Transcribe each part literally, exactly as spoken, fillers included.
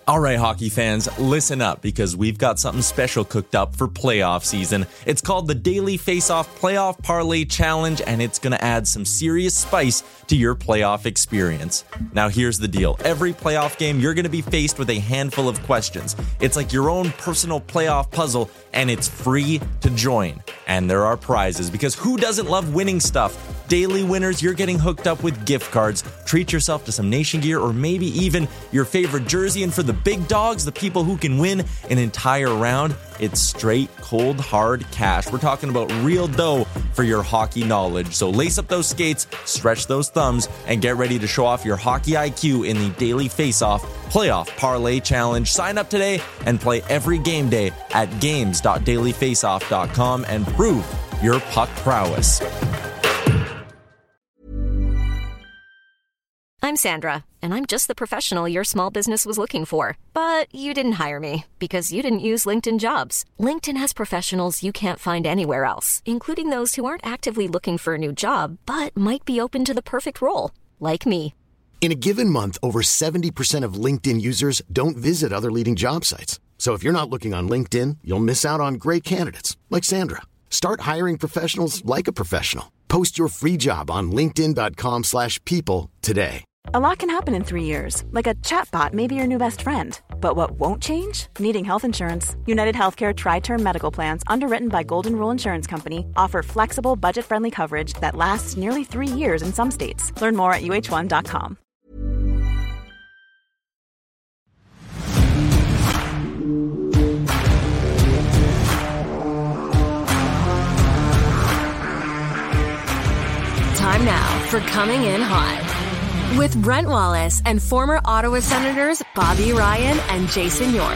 All right, hockey fans, listen up because we've got something special cooked up for playoff season. It's called the Daily Face-Off Playoff Parlay Challenge, and it's going to add some serious spice to your playoff experience. Now, here's the deal. Every playoff game, you're going to be faced with a handful of questions. It's like your own personal playoff puzzle, and it's free to join. And there are prizes, because who doesn't love winning stuff? Daily winners, you're getting hooked up with gift cards. Treat yourself to some Nation gear or maybe even your favorite jersey. And for the big dogs, the people who can win an entire round, it's straight, cold, hard cash. We're talking about real dough for your hockey knowledge. So lace up those skates, stretch those thumbs, and get ready to show off your hockey I Q in the Daily Face-Off Playoff Parlay Challenge. Sign up today and play every game day at games dot daily face off dot com and prove your puck prowess. I'm Sandra, and I'm just the professional your small business was looking for. But you didn't hire me because you didn't use LinkedIn Jobs. LinkedIn has professionals you can't find anywhere else, including those who aren't actively looking for a new job, but might be open to the perfect role, like me. In a given month, over seventy percent of LinkedIn users don't visit other leading job sites. So if you're not looking on LinkedIn, you'll miss out on great candidates like Sandra. Start hiring professionals like a professional. Post your free job on linkedin dot com slash people today. A lot can happen in three years, like a chatbot may be your new best friend. But what won't change? Needing health insurance. United Healthcare Tri-Term Medical Plans, underwritten by Golden Rule Insurance Company, offer flexible, budget-friendly coverage that lasts nearly three years in some states. Learn more at U H one dot com. Time now for Coming In Hot with Brent Wallace and former Ottawa Senators Bobby Ryan and Jason York.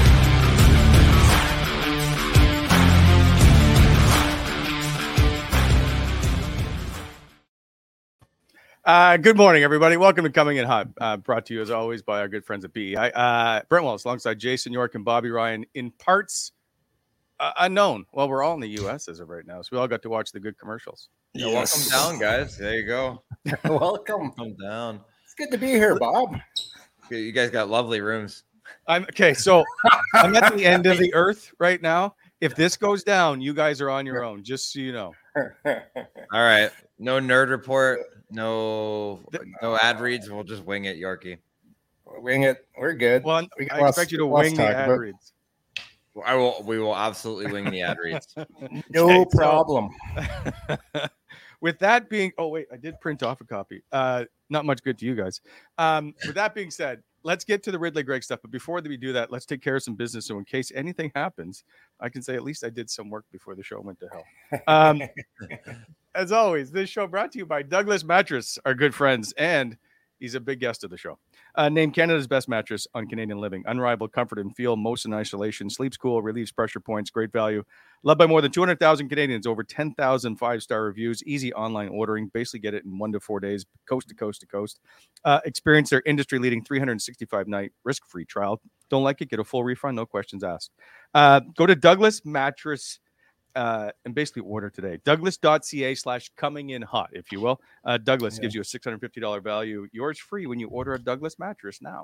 Uh, good morning, everybody. Welcome to Coming In Hot, uh, brought to you as always by our good friends at B E I. Uh, Brent Wallace alongside Jason York and Bobby Ryan in parts uh, unknown. Well, we're all in the U S as of right now, so we all got to watch the good commercials. Yeah, yes. Welcome down, guys. There you go. Welcome. Welcome down. It's good to be here, Bob. You guys got lovely rooms. I'm okay. So I'm at the end of the earth right now. If this goes down, you guys are on your own, just so you know. All right. No nerd report. No, no ad reads. We'll just wing it, Yorkie. Wing it. We're good. Well, we I expect you to wing the ad about. reads. I will. We will absolutely wing the ad reads. No okay, problem. So, with that being, oh wait, I did print off a copy. Uh, not much good to you guys. Um, with that being said, let's get to the Ridley Gregg stuff. But before we do that, let's take care of some business. So in case anything happens, I can say at least I did some work before the show went to hell. Um, as always, this show brought to you by Douglas Mattress, our good friends, and he's a big guest of the show. Uh, named Canada's best mattress on Canadian living. Unrivaled comfort and feel, most in isolation, sleeps cool, relieves pressure points, great value. Loved by more than two hundred thousand Canadians, over ten thousand five-star reviews, easy online ordering. Basically get it in one to four days, coast to coast to coast. Uh, experience their industry-leading three hundred sixty-five night risk-free trial. Don't like it? Get a full refund, no questions asked. Uh, go to Douglas Mattress Uh, and basically order today. Douglas.ca slash coming in hot, if you will. Uh, Douglas yeah. gives you a six hundred fifty dollars value. Yours free when you order a Douglas mattress now.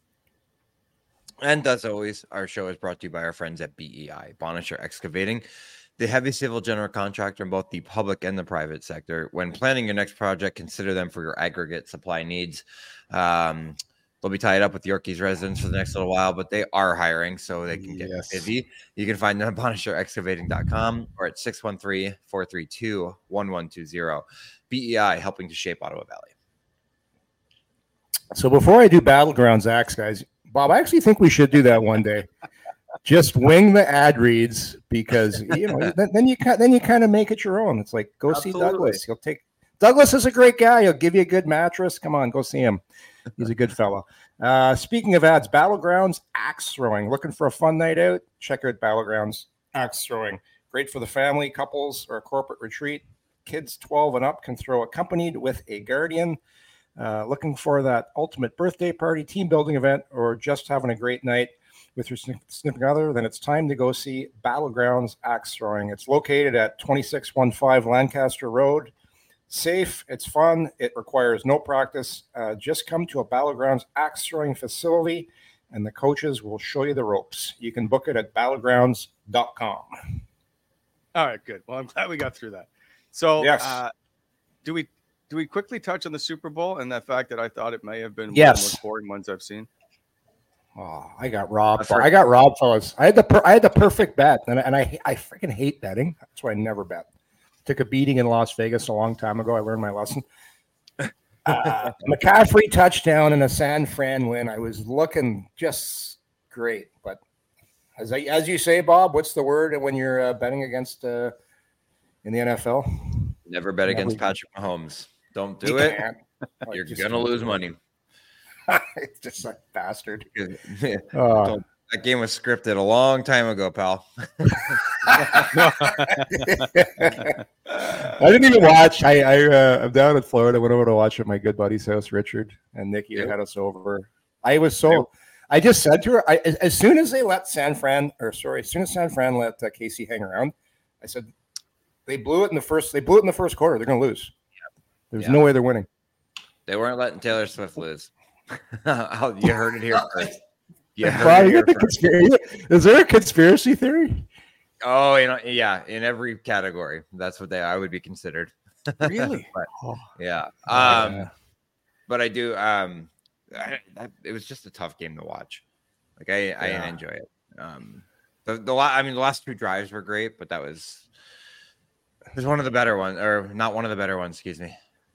And as always, our show is brought to you by our friends at B E I, Bonnechere Excavating, the heavy civil general contractor in both the public and the private sector. When planning your next project, consider them for your aggregate supply needs. Um, They'll be tied up with Yorkie's residents for the next little while, but they are hiring, so they can get yes. busy. You can find them at bonnechere excavating dot com or at six one three, four three two, one one two zero. B E I, helping to shape Ottawa Valley. So before I do Battlegrounds Acts, guys, Bob, I actually think we should do that one day. Just wing the ad reads, because you know then, then you then you kind of make it your own. It's like go Absolutely. see Douglas. He'll take Douglas is a great guy. He'll give you a good mattress. Come on, go see him. He's a good fellow. Uh, speaking of ads, Battlegrounds Axe Throwing. Looking for a fun night out? Check out Battlegrounds Axe Throwing. Great for the family, couples, or a corporate retreat. Kids twelve and up can throw accompanied with a guardian. Uh, looking for that ultimate birthday party, team building event, or just having a great night with your significant other, then it's time to go see Battlegrounds Axe Throwing. It's located at twenty-six fifteen Lancaster Road. Safe, it's fun, it requires no practice. Uh, just come to a Battlegrounds Axe Throwing facility and the coaches will show you the ropes. You can book it at battlegrounds dot com. All right, good. Well, I'm glad we got through that. So, yes. uh, do we do we quickly touch on the Super Bowl and the fact that I thought it may have been yes. one of the most boring ones I've seen? Oh, I got robbed. I got robbed, fellas. I had the per- I had the perfect bet, and I, and I I freaking hate betting. That's why I never bet. Took a beating in Las Vegas a long time ago. I learned my lesson. Uh, McCaffrey touchdown and a San Fran win. I was looking just great, but as I, as you say, Bob, what's the word when you're uh, betting against uh, in the N F L? Never bet Never. against Patrick Mahomes. Don't do You it. can't. Oh, You're just gonna lose money. It's just a bastard. Uh, that game was scripted a long time ago, pal. I didn't even watch. I, I uh, I'm down in Florida. I went over to watch at my good buddy's house, Richard and Nikki. They Yep. had us over. I was so. Yep. I just said to her, I, as, as soon as they let San Fran, or sorry, as soon as San Fran let uh, K C hang around, I said they blew it in the first. They blew it in the first quarter. They're going to lose. Yep. There's yeah. no way they're winning. They weren't letting Taylor Swift lose. You heard it here first. You heard Wow, it you here the first. conspiracy. Is there a conspiracy theory? Oh, you know, yeah, in every category, that's what they I would be considered. Really? but, Oh. yeah. Um, yeah. But I do. Um, I, I, it was just a tough game to watch. Like I, Yeah. I enjoy it. Um, the the la- I mean, the last two drives were great, but that was it was one of the better ones, or not one of the better ones. Excuse me.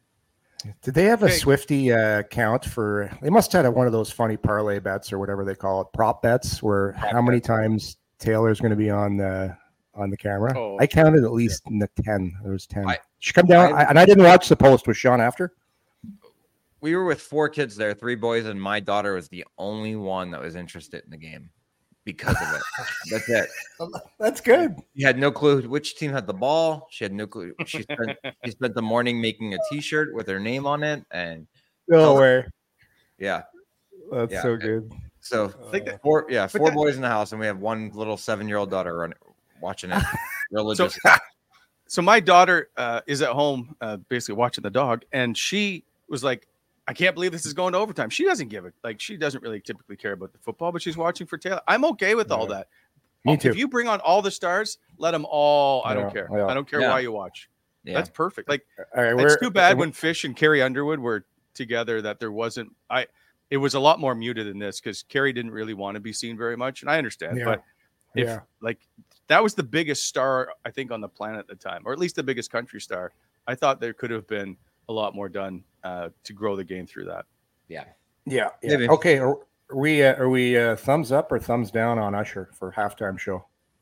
Did they have a Okay. Swifty uh, count for? They must have had one of those funny parlay bets or whatever they call it, prop bets, where Prop how many bets. times Taylor's going to be on the on the camera. Oh. I counted at least in the ten. There was ten. I- she come down, I- I, and I didn't watch the post. Was Sean after? We were with four kids there, three boys, and my daughter was the only one that was interested in the game because of it. That's it. That's good. She had no clue which team had the ball. She had no clue. She spent she spent the morning making a T-shirt with her name on it, and No way. yeah. That's Yeah. so good. So Think that- four, yeah, but four that- boys in the house, and we have one little seven-year-old daughter running, watching it religiously. So my daughter uh, is at home, uh, basically watching the dog, and she was like, "I can't believe this is going to overtime." She doesn't give it like she doesn't really typically care about the football, but she's watching for Taylor. I'm okay with all Yeah. that. Me too. If you bring on all the stars, let them all. I don't Yeah, care. yeah. I don't care Yeah. why you watch. Yeah, That's perfect. Like All right, it's we're- too bad when Fish and Carrie Underwood were together that there wasn't. I. It was a lot more muted than this because Carrie didn't really want to be seen very much, and I understand. Yeah. But if Yeah. like that was the biggest star I think on the planet at the time, or at least the biggest country star, I thought there could have been a lot more done uh, to grow the game through that. yeah. Yeah. yeah. Maybe. Okay. Are, are we uh, are we uh, thumbs up or thumbs down on Usher for halftime show?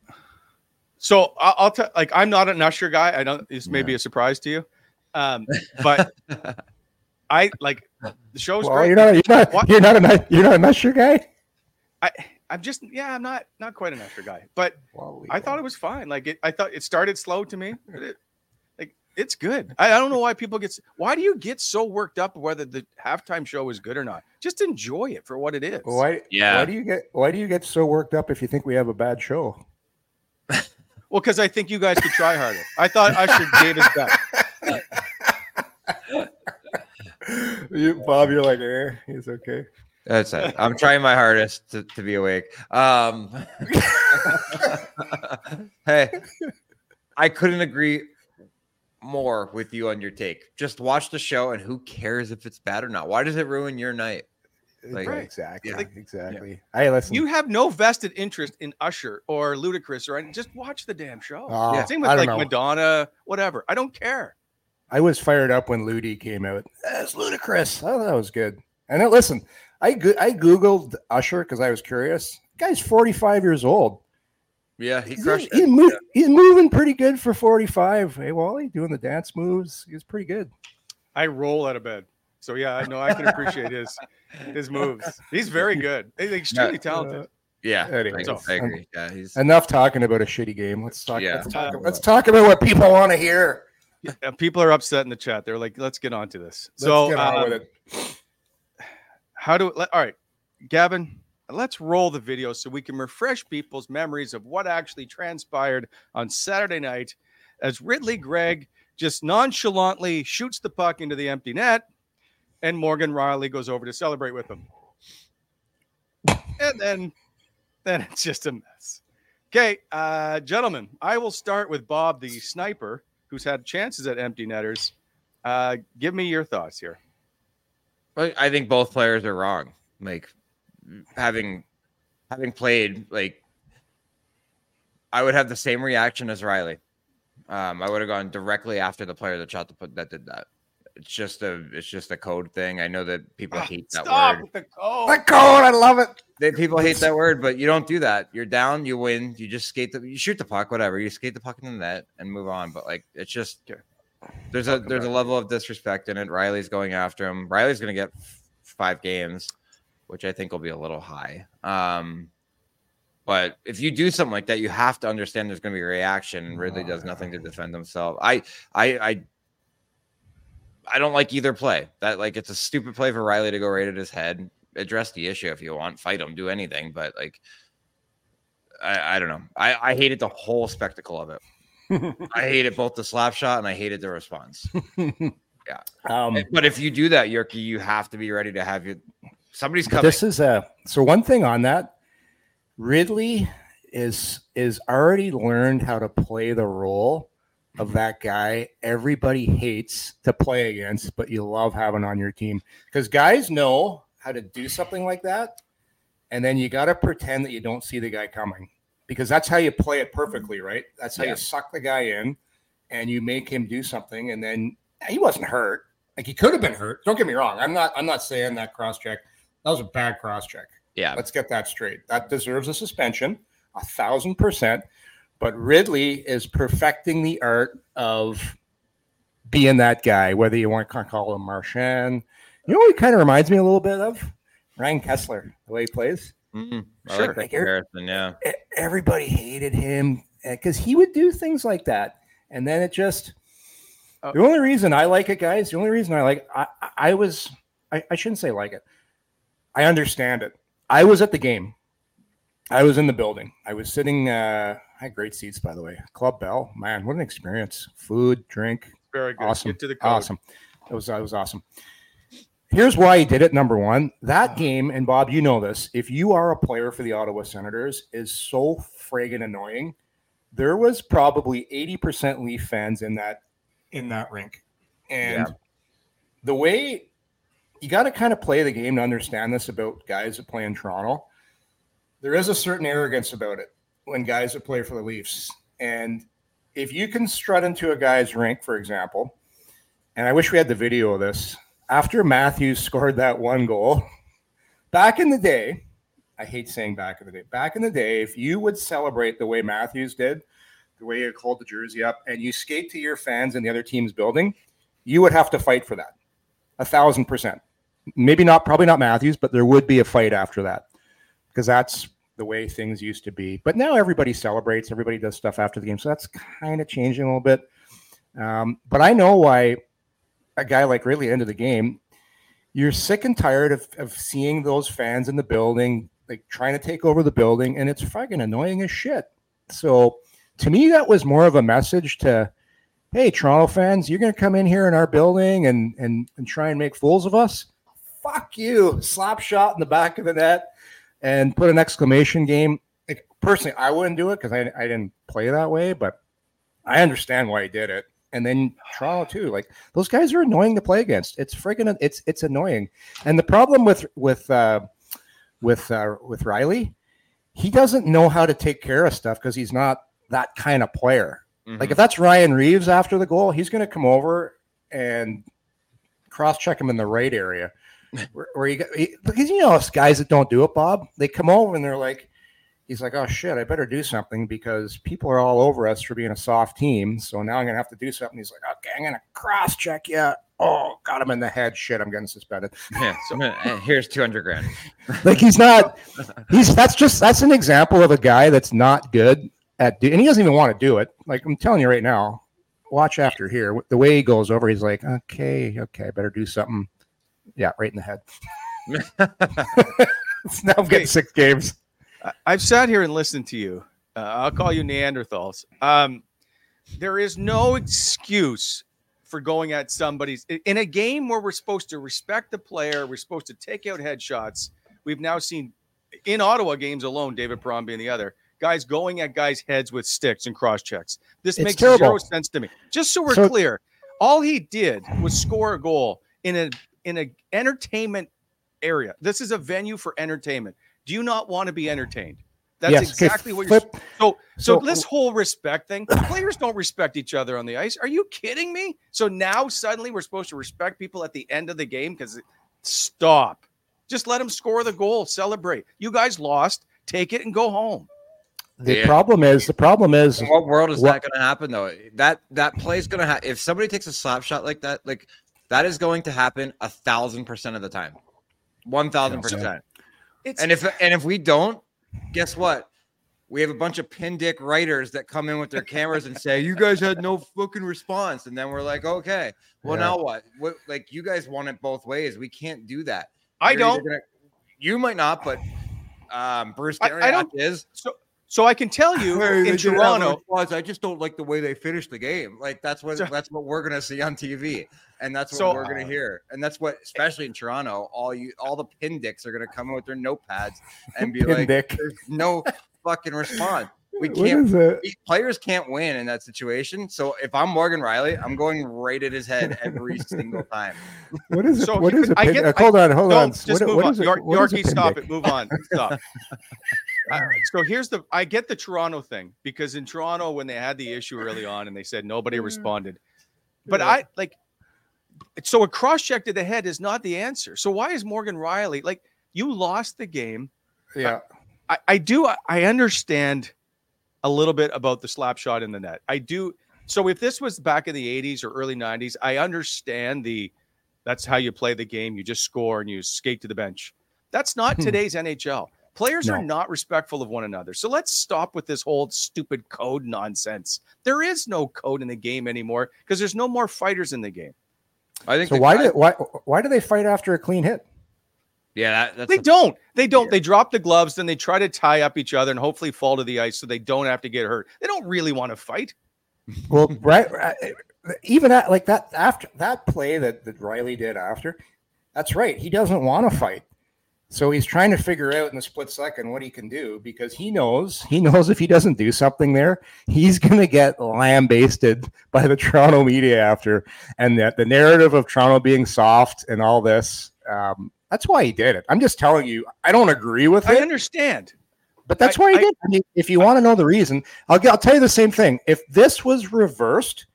So I'll, I'll tell. Like I'm not an Usher guy. I don't. This may be a surprise to you, um, but I like the show's Well, great. you're not you're not What? you're not a you're not an Usher guy. I I'm just yeah. I'm not not quite an Usher guy, but Well, I thought it was fine. Like it, I thought it started slow to me. But it, like it's good. I, I don't know why people get. Why do you get so worked up whether the halftime show is good or not? Just enjoy it for what it is. Why? Yeah. Why do you get Why do you get so worked up if you think we have a bad show? Well, because I think you guys could try harder. I thought Usher gave his best. You, Bob, you're like, eh, he's okay. That's it. I'm trying my hardest to, to be awake. Um, hey, I couldn't agree more with you on your take. Just watch the show, and who cares if it's bad or not? Why does it ruin your night? Like, Right, exactly, yeah. exactly. Hey, listen. You have no vested interest in Usher or Ludacris or anything. Just watch the damn show. Oh, Yeah, same I with don't like know. Madonna, whatever. I don't care. I was fired up when Ludi came out. That's ludicrous. I thought that was good. And then, listen, I go- I googled Usher because I was curious. Guy's forty-five years old. yeah, he He's, crushed he's, it. mo- he's moving pretty good for forty-five. Hey, Wally, doing the dance moves. He's pretty good. I roll out of bed. So yeah, I know I can appreciate his his moves. He's very good. He's extremely talented. Yeah, Anyways, I, I agree. Yeah, he's Enough talking about a shitty game. Let's talk. Yeah. Let's talk, let's talk about what people want to hear. Uh, people are upset in the chat. They're like, "Let's get on to this." Let's so get on um, with it. how do let, all right, Gavin, let's roll the video so we can refresh people's memories of what actually transpired on Saturday night as Ridley Gregg just nonchalantly shoots the puck into the empty net and Morgan Riley goes over to celebrate with him. and then then it's just a mess. Okay, uh, gentlemen, I will start with Bob, the sniper, who's had chances at empty netters. Uh, give me your thoughts here. I think both players are wrong. Like having having played, like I would have the same reaction as Riley. Um, I would have gone directly after the player that shot the put that did that. It's just a it's just a code thing. I know that people oh, hate that stop word. With the code. The code, I love it. They, people hate that word, but you don't do that. You're down, you win. You just skate the, you shoot the puck, whatever. You skate the puck in the net and move on. But like, it's just there's a there's a level of disrespect in it. Riley's going after him. Riley's going to get f- five games, which I think will be a little high. Um, but if you do something like that, you have to understand there's going to be a reaction. And Ridley does nothing to defend himself. I I I. I don't like either play. That like it's a stupid play for Riley to go right at his head. Address the issue if you want, fight him, do anything. But like, I, I don't know. I, I hated the whole spectacle of it. I hated both the slap shot and I hated the response. Yeah. Um, but if you do that, Yerky, you have to be ready to have your somebody's coming. This is a so one thing on that. Ridley is is already learned how to play the role of that guy everybody hates to play against, but you love having on your team because guys know how to do something like that. And then you got to pretend that you don't see the guy coming because that's how you play it perfectly, right? That's how yeah. you suck the guy in and you make him do something. And then he wasn't hurt. Like he could have been hurt. Don't get me wrong. I'm not, I'm not saying that cross check. That was a bad cross check. Yeah. Let's get that straight. That deserves a suspension, a thousand percent. But Ridley is perfecting the art of being that guy, whether you want to call him Marchand. You know what he kind of reminds me a little bit of? Ryan Kessler, the way he plays. Mm-hmm. I sure, like that comparison, yeah. Everybody hated him because he would do things like that. And then it just oh. – the only reason I like it, guys, the only reason I like it, I, I was I, – I shouldn't say like it. I understand it. I was at the game. I was in the building. I was sitting uh, – I had great seats, by the way. Club Bell, man, what an experience. Food, drink. Very good. Awesome. Get to the code. Awesome. It was, it was awesome. Here's why he did it. Number one, that game, and Bob, you know this, if you are a player for the Ottawa Senators, is so friggin' annoying. There was probably eighty percent Leaf fans in that in that rink. And yeah. the way you got to kind of play the game to understand this about guys that play in Toronto, there is a certain arrogance about it when guys that play for the Leafs. And if you can strut into a guy's rink, for example, and I wish we had the video of this, after Matthews scored that one goal, back in the day, I hate saying back in the day, back in the day, if you would celebrate the way Matthews did, the way you hold the jersey up, and you skate to your fans in the other team's building, you would have to fight for that. A thousand percent. Maybe not, probably not Matthews, but there would be a fight after that because that's the way things used to be. But now everybody celebrates, everybody does stuff after the game. So that's kind of changing a little bit. Um, but I know why a guy like Ridley into the game, you're sick and tired of, of seeing those fans in the building, like trying to take over the building, and it's fucking annoying as shit. So to me, that was more of a message to, hey, Toronto fans, you're going to come in here in our building and, and, and try and make fools of us? Fuck you. Slap shot in the back of the net and put an exclamation game. Like, personally, I wouldn't do it because I, I didn't play that way, but I understand why he did it. And then Toronto too, like those guys are annoying to play against. It's friggin' it's it's annoying. And the problem with with uh, with uh, with Riley, he doesn't know how to take care of stuff because he's not that kind of player. Mm-hmm. Like if that's Ryan Reeves after the goal, he's going to come over and cross check him in the right area. where, where you got, he, because you know guys that don't do it, Bob, they come over and they're like. He's like, oh, shit, I better do something because people are all over us for being a soft team. So now I'm going to have to do something. He's like, okay, I'm going to cross-check you. Oh, got him in the head. Shit, I'm getting suspended. Yeah, so gonna, here's two hundred grand. Like he's not – He's that's just – that's an example of a guy that's not good at – and he doesn't even want to do it. Like I'm telling you right now, watch after here. The way he goes over, he's like, okay, okay, I better do something. Yeah, right in the head. Now I'm getting six games. I've sat here and listened to you. Uh, I'll call you Neanderthals. Um, there is no excuse for going at somebody's in a game where we're supposed to respect the player. We're supposed to take out headshots. We've now seen in Ottawa games alone, David Perron being the other, guys going at guys' heads with sticks and cross checks. This It's makes terrible. zero sense to me. Just so we're So- clear, all he did was score a goal in a in a entertainment area. This is a venue for entertainment. Do you not want to be entertained? That's Yes, okay, exactly what you're. flip- So, so, so- this whole respect thing, players don't respect each other on the ice. Are you kidding me? So now suddenly we're supposed to respect people at the end of the game because stop. Just let them score the goal, celebrate. You guys lost. Take it and go home. The Yeah. problem is, the problem is, In what world is What- that going to happen though? That that play is going to happen. If somebody takes a slap shot like that, like that is going to happen a thousand percent of the time, one thousand percent. It's And if and if we don't, guess what? We have a bunch of pin dick writers that come in with their cameras and say, "You guys had no fucking response," and then we're like, "Okay, well Yeah. now what? What? Like you guys want it both ways. We can't do that." I You're either don't. gonna- you might not, but um, Bruce I- I don't- Dariac is. so. So I can tell you Hey, they in did have a Toronto. response. I just don't like the way they finished the game. Like that's what So- that's what we're gonna see on T V, and that's what So- we're gonna hear, and that's what, especially in Toronto, all you all the pin dicks are gonna come in with their notepads and be Pin like, dick. "There's no fucking response. We What can't. is it? These players can't win in that situation. So if I'm Morgan Riley, I'm going right at his head every single time. What is it? So what you is could- it? I Pin- get- uh, hold on, hold Don't on. just What- move what on. is it- York, what is a Yorkie, pin stop dick? it. Move on. Stop. Uh, so here's the. I get the Toronto thing because in Toronto when they had the issue early on and they said nobody responded, but I like. So a cross check to the head is not the answer. So why is Morgan Riley like you lost the game? Yeah. I, I do. I- I understand a little bit about the slap shot in the net. I do. So if this was back in the eighties or early nineties, I understand the. That's how you play the game. You just score and you skate to the bench. That's not today's N H L. Players No. are not respectful of one another. So let's stop with this whole stupid code nonsense. There is no code in the game anymore because there's no more fighters in the game. I think. So the why guy- did why why do they fight after a clean hit? Yeah, that, that's They a- don't. They don't. They drop the gloves, then they try to tie up each other and hopefully fall to the ice so they don't have to get hurt. They don't really want to fight. Well, right, right, even at, like that after that play that, that Riley did after, that's right. He doesn't want to fight, so he's trying to figure out in a split second what he can do because he knows he knows if he doesn't do something there, he's going to get lambasted by the Toronto media after, and that the narrative of Toronto being soft and all this. Um, that's why he did it. I'm just telling you. I don't agree with I it. understand. But that's I- why he I- did. I mean, if you want to know the reason, I'll get, I'll tell you the same thing. If this was reversed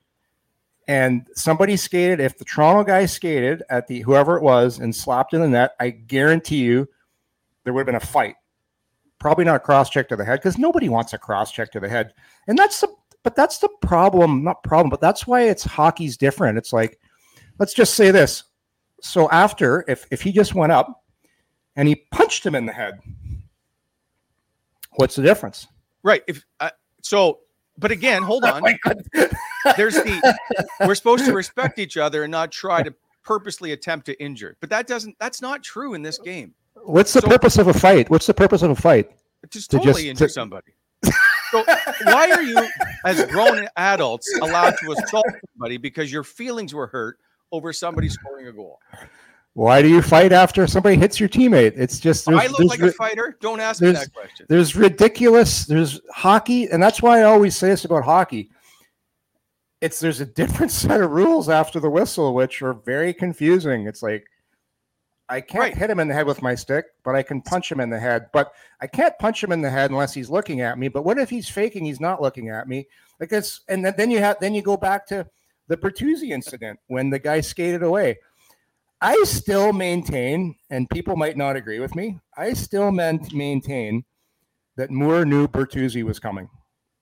and somebody skated, if the Toronto guy skated at the whoever it was and slapped in the net, I guarantee you there would have been a fight. Probably not a cross check to the head because nobody wants a cross check to the head. And that's the but that's the problem, not problem, but that's why it's hockey's different. It's like, let's just say this. So after, if if he just went up and he punched him in the head. What's the difference? Right. If uh, so, but again, hold on. There's the we're supposed to respect each other and not try to purposely attempt to injure. But that doesn't that's not true in this game. What's the So- purpose of a fight? What's the purpose of a fight? Just To totally just- injure to- somebody. So why are you, as grown adults, allowed to assault somebody because your feelings were hurt over somebody scoring a goal? Why do you fight after somebody hits your teammate? It's just there's, I look there's like ri- a fighter. Don't ask me there's- that question. there's ridiculous. There's hockey, and that's why I always say this about hockey. It's there's a different set of rules after the whistle, which are very confusing. It's like I can't Right. hit him in the head with my stick, but I can punch him in the head. But I can't punch him in the head unless he's looking at me. But what if he's faking? He's not looking at me. Like it's and then, then you have then you go back to the Bertuzzi incident when the guy skated away. I still maintain, and people might not agree with me, I still meant maintain that Moore knew Bertuzzi was coming.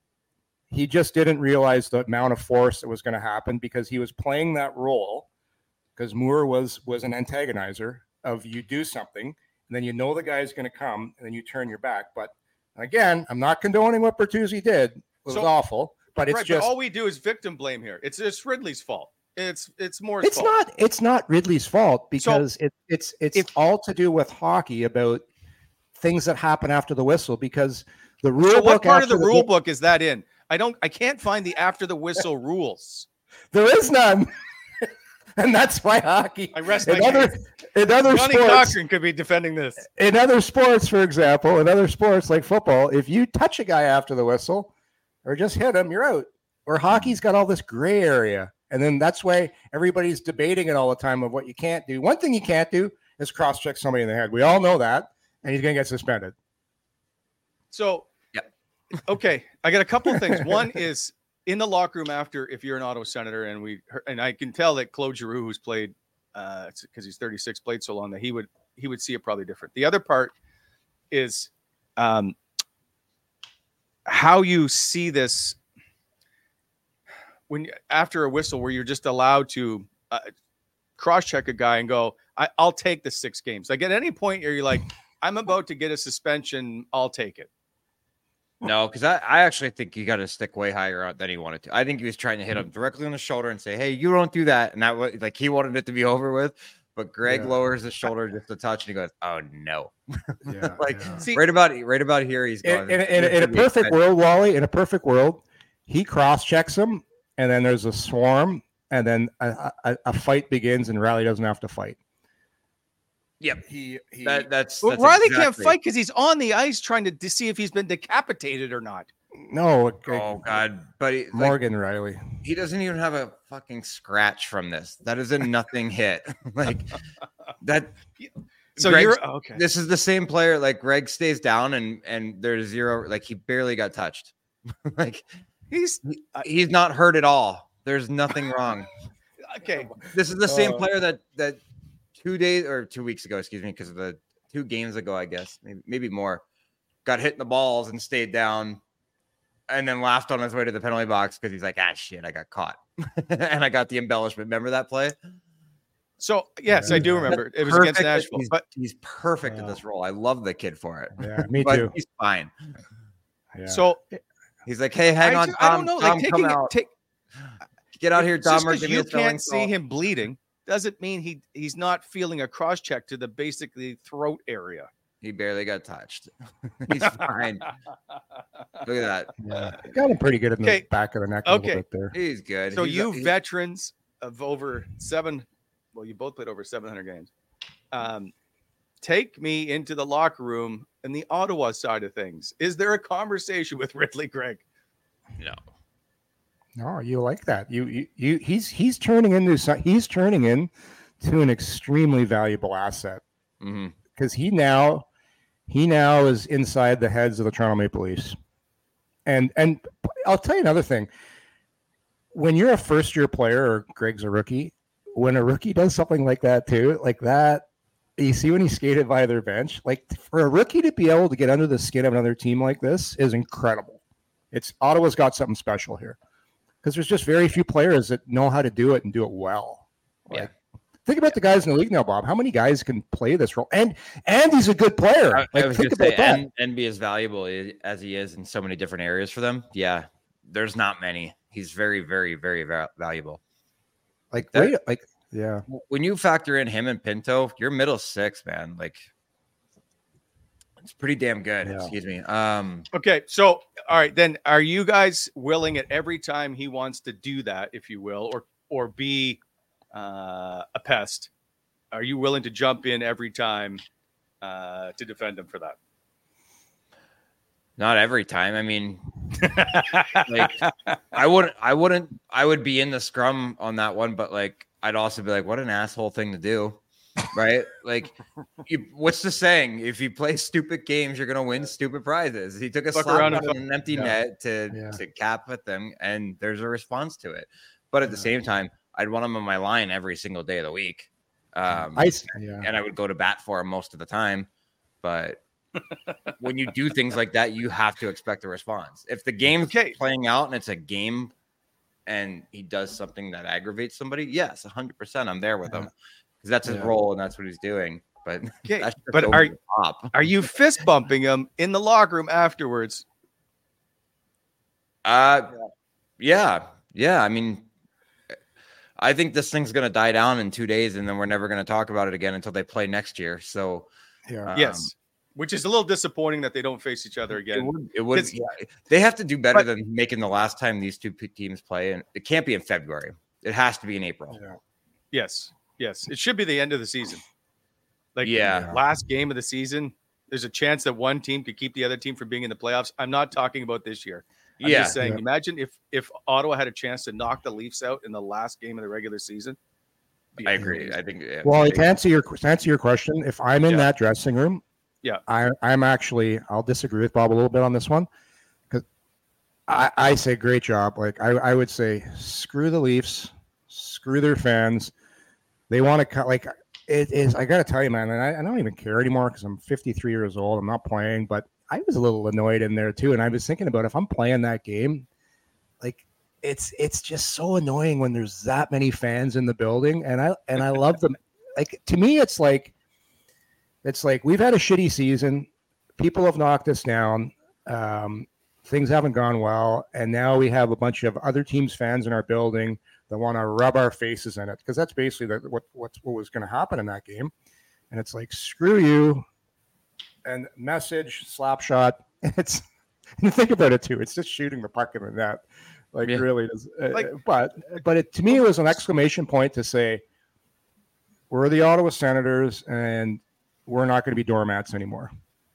He just didn't realize the amount of force that was going to happen because he was playing that role because Moore was was an antagonizer of you do something, and then you know the guy's going to come, and then you turn your back. But again, I'm not condoning what Bertuzzi did. It was So- awful, but it's right, just but all we do is victim blame here. It's it's Ridley's fault. It's it's Moore's it's fault. not it's not Ridley's fault because it, it's it's if- all to do with hockey about things that happen after the whistle because the rule So what book part of the after rule book is that in? I don't. I can't find the after the whistle rules. there is none. And that's why hockey. I rest in my other, case. in other Johnny sports, Cochran could be defending this. In other sports, for example, in other sports like football, if you touch a guy after the whistle or just hit him, you're out. Or hockey's got all this gray area. And then that's why everybody's debating it all the time of what you can't do. One thing you can't do is cross-check somebody in the head. We all know that. And he's going to get suspended. So, yeah. Okay, I got a couple of things. One is in the locker room after, if you're an Ottawa Senator, and we and I can tell that Claude Giroux, who's played uh because he's thirty-six, played so long, that he would he would see it probably different. The other part is um how you see this when after a whistle where you're just allowed to uh, cross-check a guy and go, I, I'll take the six games. Like at any point you're like, I'm about to get a suspension, I'll take it. No, because I, I actually think you got to stick way higher out than he wanted to. I think he was trying to hit him directly on the shoulder and say, hey, you don't do that. And that was like he wanted it to be over with. But Greg yeah. lowers his shoulder just a touch and he goes, oh, no. Yeah, like yeah. See, right about right about here, he's going. In, in, in, in a perfect world, Wally, in a perfect world, he cross-checks him and then there's a swarm and then a, a, a fight begins and Riley doesn't have to fight. Yep. He, he that, that's, well, that's Riley exactly. can't fight because he's on the ice trying to, to see if he's been decapitated or not. No. Oh, God. But he, Morgan like, Riley. He doesn't even have a fucking scratch from this. That is a nothing hit. Like that. So Greg's, you're okay. This is the same player. Like Greg stays down and, and there's zero, like he barely got touched. Like he's, he's not hurt at all. There's nothing wrong. Okay. This is the same uh, player that, that, Two days or two weeks ago, excuse me, because of the two games ago, I guess, maybe, maybe more, got hit in the balls and stayed down and then laughed on his way to the penalty box because he's like, ah, shit, I got caught. And I got the embellishment. Remember that play? So, yes, I do remember. It was Perfect. against Nashville. He's, but he's perfect wow. at this role. I love the kid for it. Yeah, me but too. He's fine. Yeah. So he's like, hey, hang I on, do, Tom. I don't know. Tom, Like taking come it, out. take, Get out here, Tom. Just you can't see him bleeding doesn't mean he he's not feeling a cross check to the basically throat area. He barely got touched. He's fine. Look at that. Yeah. Got him pretty good in okay. the back of the neck a okay. little bit there. He's good. So he's you a, he's... veterans of over seven, well, you both played over seven hundred games. Um, take me into the locker room and the Ottawa side of things. Is there a conversation with Ridley Gregg? No. No, you like that. You, you, you, he's, he's turning into, he's turning in to an extremely valuable asset because mm-hmm. he now, he now is inside the heads of the Toronto Maple Leafs. And, and I'll tell you another thing. When you're a first year player or Greg's a rookie, when a rookie does something like that too, like that, you see when he skated by their bench, like for a rookie to be able to get under the skin of another team like this is incredible. It's Ottawa's got something special here. Because there's just very few players that know how to do it and do it well. Like, yeah. Think about the guys in the league now, Bob. How many guys can play this role? And and he's a good player. I, like, I was think about about say, that. And, and be as valuable as he is in so many different areas for them. Yeah, there's not many. He's very, very, very va- valuable. Like, that, wait, like, yeah. When you factor in him and Pinto, you're middle six, man. Like, it's pretty damn good. Yeah. Excuse me. Um, okay. So, all right, then are you guys willing at every time he wants to do that, if you will, or, or be uh, a pest? Are you willing to jump in every time uh, to defend him for that? Not every time. I mean, like I wouldn't, I wouldn't, I would be in the scrum on that one, but like, I'd also be like, what an asshole thing to do. Right? Like, you, what's the saying? If you play stupid games, you're going to win stupid prizes. He took a Fuck slap around on and an empty yeah. net to, Yeah. to cap at them, and there's a response to it. But at the same time, I'd want him on my line every single day of the week. Um, I, yeah. and I would go to bat for him most of the time. But when you do things like that, you have to expect a response. If the game's okay. playing out and it's a game and he does something that aggravates somebody, yes, one hundred percent I'm there with him because that's his yeah. role and that's what he's doing. But, okay. that's but are, top. are you fist bumping him in the locker room afterwards? Uh, yeah. Yeah. I mean, I think this thing's going to die down in two days and then we're never going to talk about it again until they play next year. So, yeah. um, yes. Which is a little disappointing that they don't face each other again. It would. It would yeah. They have to do better but, than making the last time these two teams play, and it can't be in February. It has to be in April. Yeah. Yes, yes. It should be the end of the season. Like, Yeah. last game of the season, there's a chance that one team could keep the other team from being in the playoffs. I'm not talking about this year. I'm Yeah. just saying, Yeah. imagine if if Ottawa had a chance to knock the Leafs out in the last game of the regular season. Be I agree. amazing. I think. Yeah, Well, big- to answer your to answer your question, if I'm in Yeah. that dressing room, Yeah. I I'm actually I'll disagree with Bob a little bit on this one because I I say great job. Like I I would say screw the Leafs, screw their fans. They want to cut like it is. I got to tell you, man, and I, I don't even care anymore because I'm fifty-three years old. I'm not playing, but I was a little annoyed in there too. And I was thinking about if I'm playing that game, like it's it's just so annoying when there's that many fans in the building. And I and I love them. Like to me, it's like it's like we've had a shitty season. People have knocked us down. Um, things haven't gone well, and now we have a bunch of other teams' fans in our building that want to rub our faces in it because that's basically the, what what's what was going to happen in that game. And it's like screw you, and message slap shot. It's and think about it too. It's just shooting the puck in the net, like Yeah. really does. Uh, Like- but but it, to me, it was an exclamation point to say we're the Ottawa Senators and we're not going to be doormats anymore.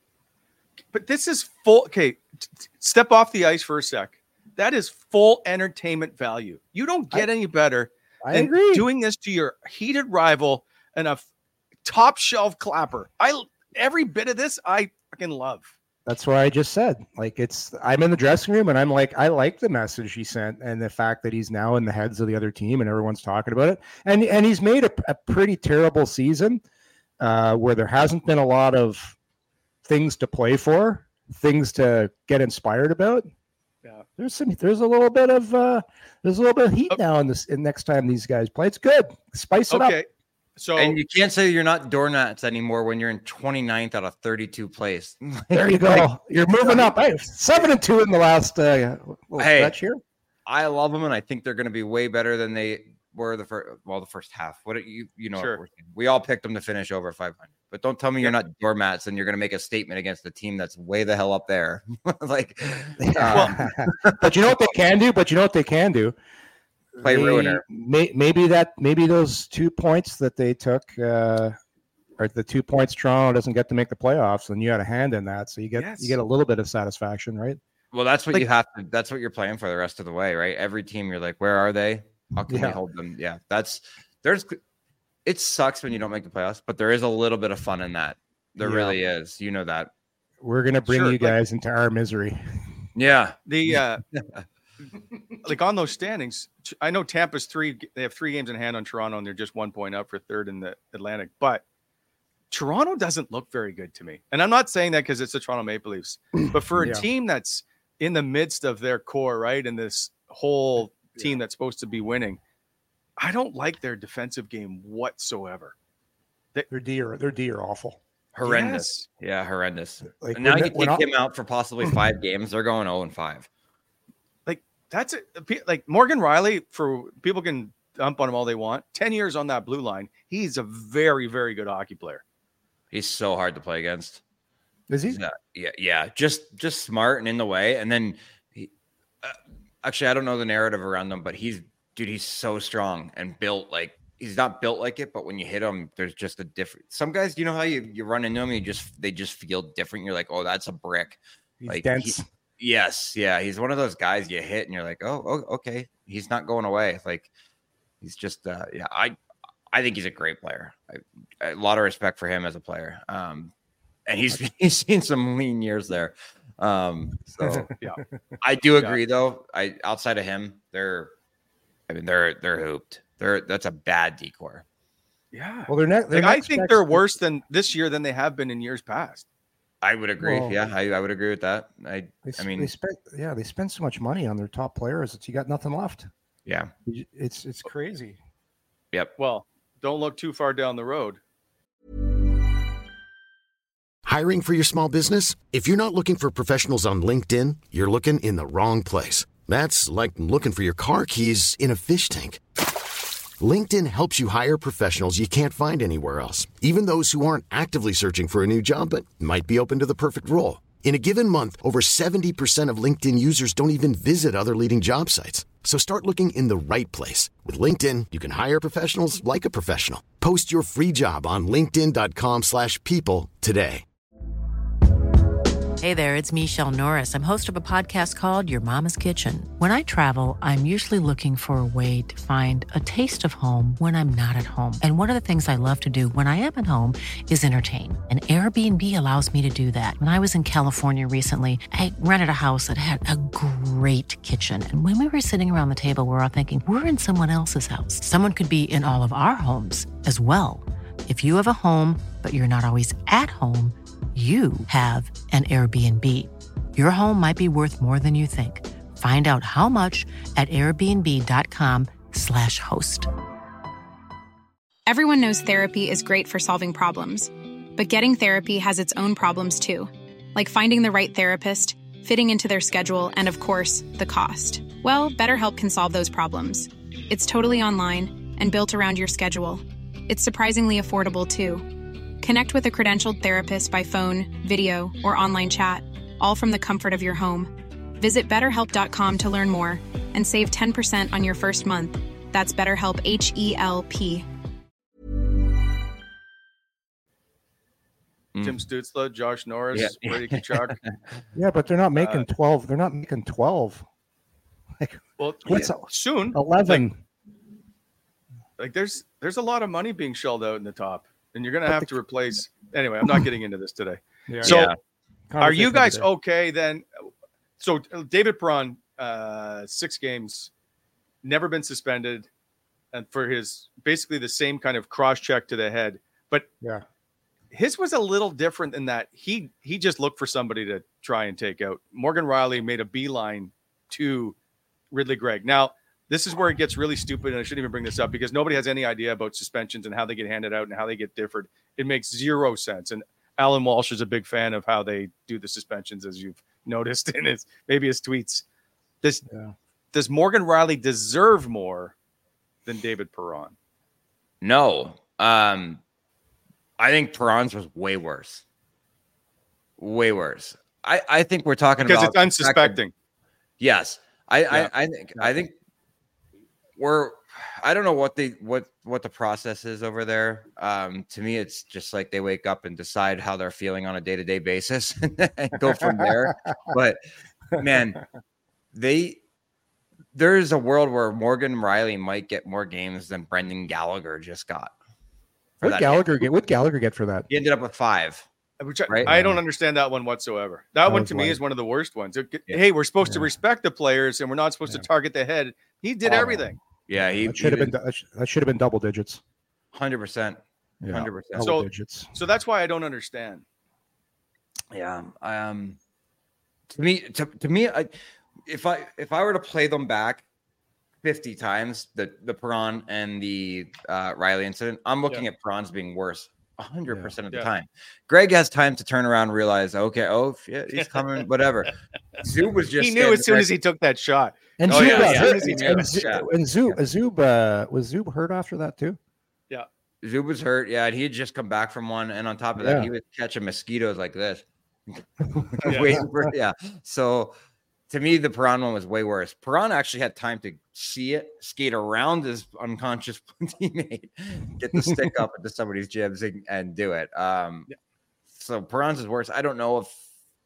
But this is full. Okay, t- t- step off the ice for a sec. That is full entertainment value. You don't get any better I than agree. doing this to your heated rival and a f- top shelf clapper. I every bit of this I fucking love. That's what I just said. Like it's, I'm in the dressing room and I'm like, I like the message he sent and the fact that he's now in the heads of the other team and everyone's talking about it. And and he's made a, a pretty terrible season uh, where there hasn't been a lot of things to play for, things to get inspired about. Yeah. There's some, there's a little bit of, uh, there's a little bit of heat Oh. now in this. In next time these guys play, it's good. Spice it Okay, up. so And you can't say you're not doormats anymore when you're in twenty-ninth out of thirty-two place. There you go. You're moving up. Hey, seven and two in the last uh, little Hey. stretch here. I love them, and I think they're going to be way better than they were the first. Well, the first half. What do you you know? what Sure. we're saying. We all picked them to finish over five hundred, but don't tell me you're not doormats and you're going to make a statement against the team that's way the hell up there. Like, uh, But you know what they can do? But you know what they can do? Play They- ruiner. May, maybe that maybe those two points that they took, uh, or the two points Toronto doesn't get to make the playoffs, and you had a hand in that, so you get Yes. you get a little bit of satisfaction, right? well, that's what Like- you have to. That's what you're playing for the rest of the way, right? Every team, you're like, where are they? How can Yeah. we hold them? Yeah, that's there's. It sucks when you don't make the playoffs, but there is a little bit of fun in that. There Yeah. really is. You know that. We're gonna bring Sure, you like- guys into our misery. Yeah. the uh, like on those standings, t- I know Tampa's three. They have three games in hand on Toronto, and they're just one point up for third in the Atlantic. But Toronto doesn't look very good to me, and I'm not saying that because it's the Toronto Maple Leafs, but for a Yeah. team that's in the midst of their core, right, and this whole team that's supposed to be winning, I don't like their defensive game whatsoever. Their D are their D are awful. Horrendous. Yeah, horrendous. Like And now when you the- when take I- him out for possibly five games. They're going zero and five. Like that's it. Like Morgan Riley, for people can dump on him all they want. Ten years on that blue line, he's a very, very good hockey player. He's so hard to play against. Is he? Yeah, yeah, yeah. Just just smart and in the way. And then, he, uh, actually, I don't know the narrative around him, but he's dude. He's so strong and built like he's not built like it. But when you hit him, there's just a different. Some guys, you know how you you run into them, you just they just feel different. You're like, oh, that's a brick. He's Like, dense. he- yes, yeah. He's one of those guys you hit and you're like, oh, oh okay. He's not going away. Like he's just, uh, yeah. I I think he's a great player. I, a lot of respect for him as a player. Um, and he's he's seen some lean years there. Um, so Yeah. I do agree though. I outside of him, they're, I mean, they're they're hooped. They're that's a bad decor. Yeah. Well, they're not. They're Like, I next think next- they're worse than this year than they have been in years past. I would agree. Well- yeah, I, I would agree with that. I They, I s- mean, they spent yeah they spend so much money on their top players that you got nothing left. yeah. You- It's it's crazy. Yep. Well, don't look too far down the road. Hiring for your small business? If you're not looking for professionals on LinkedIn, you're looking in the wrong place. That's like looking for your car keys in a fish tank. LinkedIn helps you hire professionals you can't find anywhere else, even those who aren't actively searching for a new job but might be open to the perfect role. In a given month, over seventy percent of LinkedIn users don't even visit other leading job sites. So start looking in the right place. With LinkedIn, you can hire professionals like a professional. Post your free job on linkedin.com slash people today. Hey there, it's Michelle Norris. I'm host of a podcast called Your Mama's Kitchen. When I travel, I'm usually looking for a way to find a taste of home when I'm not at home. And one of the things I love to do when I am at home is entertain. And Airbnb allows me to do that. When I was in California recently, I rented a house that had a great kitchen. And when we were sitting around the table, we were all thinking, we're in someone else's house. Someone could be in all of our homes as well. If you have a home, but you're not always at home, you have an Airbnb. Your home might be worth more than you think. Find out how much at airbnb.com slash host. Everyone knows therapy is great for solving problems, but getting therapy has its own problems too, like finding the right therapist, fitting into their schedule, and of course, the cost. Well, BetterHelp can solve those problems. It's totally online and built around your schedule. It's surprisingly affordable too. Connect with a credentialed therapist by phone, video, or online chat, all from the comfort of your home. Visit better help dot com to learn more and save ten percent on your first month. That's BetterHelp, H E L P. Tim Stützle, Josh Norris, Yeah. Brady Tkachuk. Yeah, but they're not making Uh, twelve. They're not making twelve. Like, Well, what's yeah, soon. eleven? Like, like there's there's a lot of money being shelled out in the top, and you're gonna But have the- to replace. Anyway, I'm not getting into this today. Yeah. So, Yeah. are you Conversation guys over there. okay then? So, David Perron, uh, six games, never been suspended, and for his basically the same kind of cross check to the head, but Yeah. his was a little different in that he he just looked for somebody to try and take out. Morgan Riley made a beeline to Ridley Gregg. Now, this is where it gets really stupid, and I shouldn't even bring this up because nobody has any idea about suspensions and how they get handed out and how they get differed. It makes zero sense. And Alan Walsh is a big fan of how they do the suspensions, as you've noticed in his maybe his tweets. This Yeah. does Morgan Riley deserve more than David Perron? No. Um, I think Perron's was way worse. Way worse. I, I think we're talking Because about it's unsuspecting. Yes. I, Yeah. I, I think I think we're I don't know what they what what the process is over there. Um, to me, it's just like they wake up and decide how they're feeling on a day-to-day basis and go from there. But man, they there's a world where Morgan Riley might get more games than Brendan Gallagher just got. for What that Gallagher game. get? What Gallagher get for that? He ended up with five. Which I, Right? I don't understand that one whatsoever. That, That one was to me like- is one of the worst ones. It- Yeah. Hey, we're supposed to Yeah. respect the players and we're not supposed Yeah. to target the head. He did Oh. everything. Yeah, he That should have been. That sh- that should have been double digits. hundred percent. Yeah, Hundred percent. double So- digits. So that's why I don't understand. Yeah. Um. To me, to, to me, I, if I if I were to play them back fifty times, the the Perron and the uh, Riley incident, I'm looking at Perron's being worse one hundred percent of the Yeah. time. Greg has time to turn around and realize, okay, oh shit, he's coming, whatever. Zub was just He knew as soon as he took that shot. And Oh, Zub yeah, got yeah. hurt. As soon And, as he and, took that shot. and Zub, Zub, uh, was Zub hurt after that too? Zub was hurt. Yeah, and he had just come back from one, and on top of that, Yeah. he was catching mosquitoes like this. Yeah. Waiting for, yeah. So to me, the Perron one was way worse. Perron actually had time to see it, skate around his unconscious teammate, get the stick up into somebody's jibs, and, and do it. Um, Yeah. So Perron's is worse. I don't know if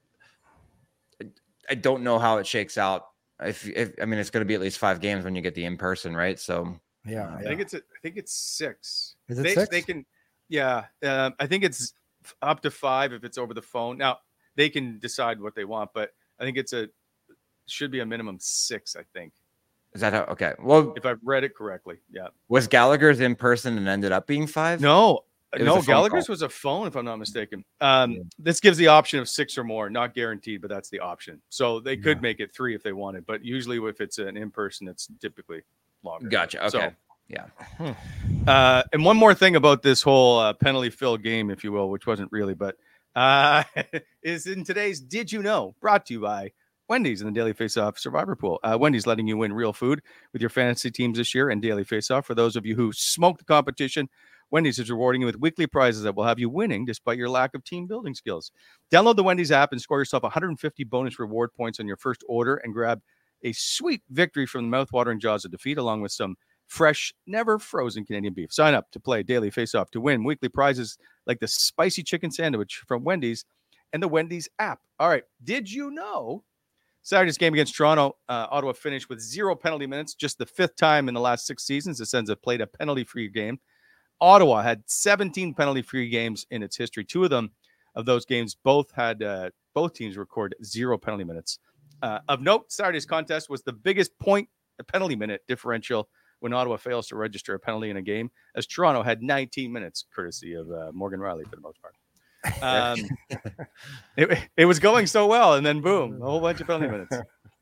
I don't know how it shakes out. If, if I mean, it's going to be at least five games when you get the in person, right? So Yeah, I think it's a, I think it's six. Is it they, six? They can, yeah. Um, I think it's up to five if it's over the phone. Now they can decide what they want, but I think it's a should be a minimum six. I think is that how? Okay. Well, if I've read it correctly. Yeah. was Gallagher's in person and ended up being five? No, It was a no. phone Gallagher's call. was a phone, if I'm not mistaken. Um, This gives the option of six or more, not guaranteed, but that's the option. So they could Yeah. make it three if they wanted, but usually if it's an in person, it's typically longer. Gotcha. Okay. So, Yeah. Uh, and one more thing about this whole uh, penalty fill game, if you will, which wasn't really, but uh, is in today's Did You Know? Brought to you by Wendy's and the Daily Face-Off Survivor Pool. Uh, Wendy's letting you win real food with your fantasy teams this year and Daily Face-Off. For those of you who smoke the competition, Wendy's is rewarding you with weekly prizes that will have you winning despite your lack of team building skills. Download the Wendy's app and score yourself one hundred fifty bonus reward points on your first order and grab a sweet victory from the mouthwatering jaws of defeat, along with some fresh, never frozen Canadian beef. Sign up to play Daily Face-Off to win weekly prizes like the spicy chicken sandwich from Wendy's and the Wendy's app. All right. Did you know Saturday's game against Toronto, uh, Ottawa finished with zero penalty minutes, just the fifth time in the last six seasons the Sens have played a penalty-free game. Ottawa had seventeen penalty-free games in its history. Two of them, of those games, both had uh, both teams record zero penalty minutes. Uh, of note, Saturday's contest was the biggest point penalty minute differential when Ottawa fails to register a penalty in a game, as Toronto had nineteen minutes, courtesy of uh, Morgan Riley for the most part. Um, it, it was going so well, and then boom, a whole bunch of penalty minutes.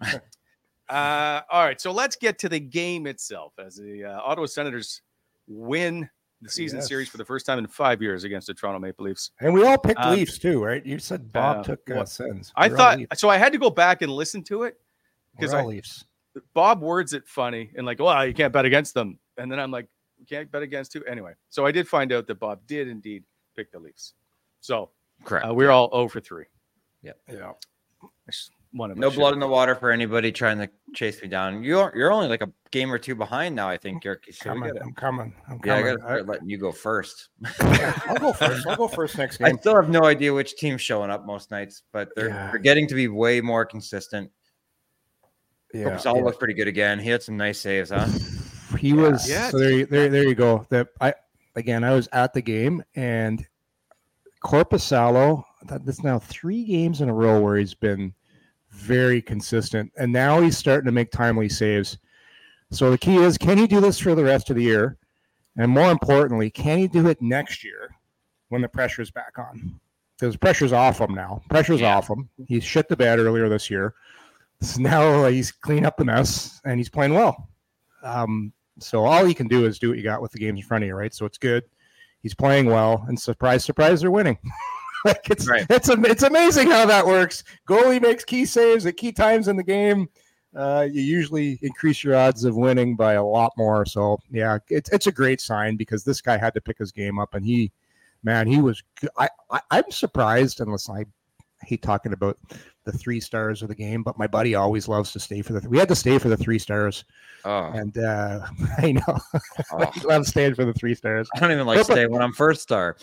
Uh, all right, so let's get to the game itself as the uh, Ottawa Senators win the season yes. series for the first time in five years against the Toronto Maple Leafs. And we all picked um, Leafs too, right? You said Bob uh, took uh, Sens. I We're thought so. I had to go back and listen to it because I Leafs. Bob words it funny and like, well, you can't bet against them. And then I'm like, you can't bet against who? Anyway, so I did find out that Bob did indeed pick the Leafs. So correct. Uh, we're all zero for three. Yeah. Yeah. One of no blood in the water for anybody trying to chase me down. You're you're only like a game or two behind now, I think, Yerky. So coming, I'm coming. I'm yeah, coming. I gotta start letting you go first. I'll go first. I'll go first next game. I still have no idea which team's showing up most nights, but they're, yeah. they're getting to be way more consistent. Yeah, Korpisalo yeah. looked pretty good again. He had some nice saves, huh? He was. Yeah. So there, there, there you go. That I again, I was at the game, and Korpisalo. That's now three games in a row where he's been very consistent, and now he's starting to make timely saves. So the key is, can he do this for the rest of the year? And more importantly, can he do it next year when the pressure's back on? Because pressure's off him now. Pressure's yeah. off him. He shit the bed earlier this year. So now he's cleaned up the mess, and he's playing well. Um, so all you can do is do what you got with the games in front of you, right? So it's good. He's playing well, and surprise, surprise, they're winning. Like it's right. it's it's amazing how that works. Goalie makes key saves at key times in the game. Uh, you usually increase your odds of winning by a lot more. So yeah, it's it's a great sign because this guy had to pick his game up, and he, man, he was. I, I I'm surprised. Unless I hate talking about the three stars of the game, but my buddy always loves to stay for the. We had to stay for the three stars. Oh. And uh, I know Oh. he loves staying for the three stars. I don't even like But- staying when I'm first star.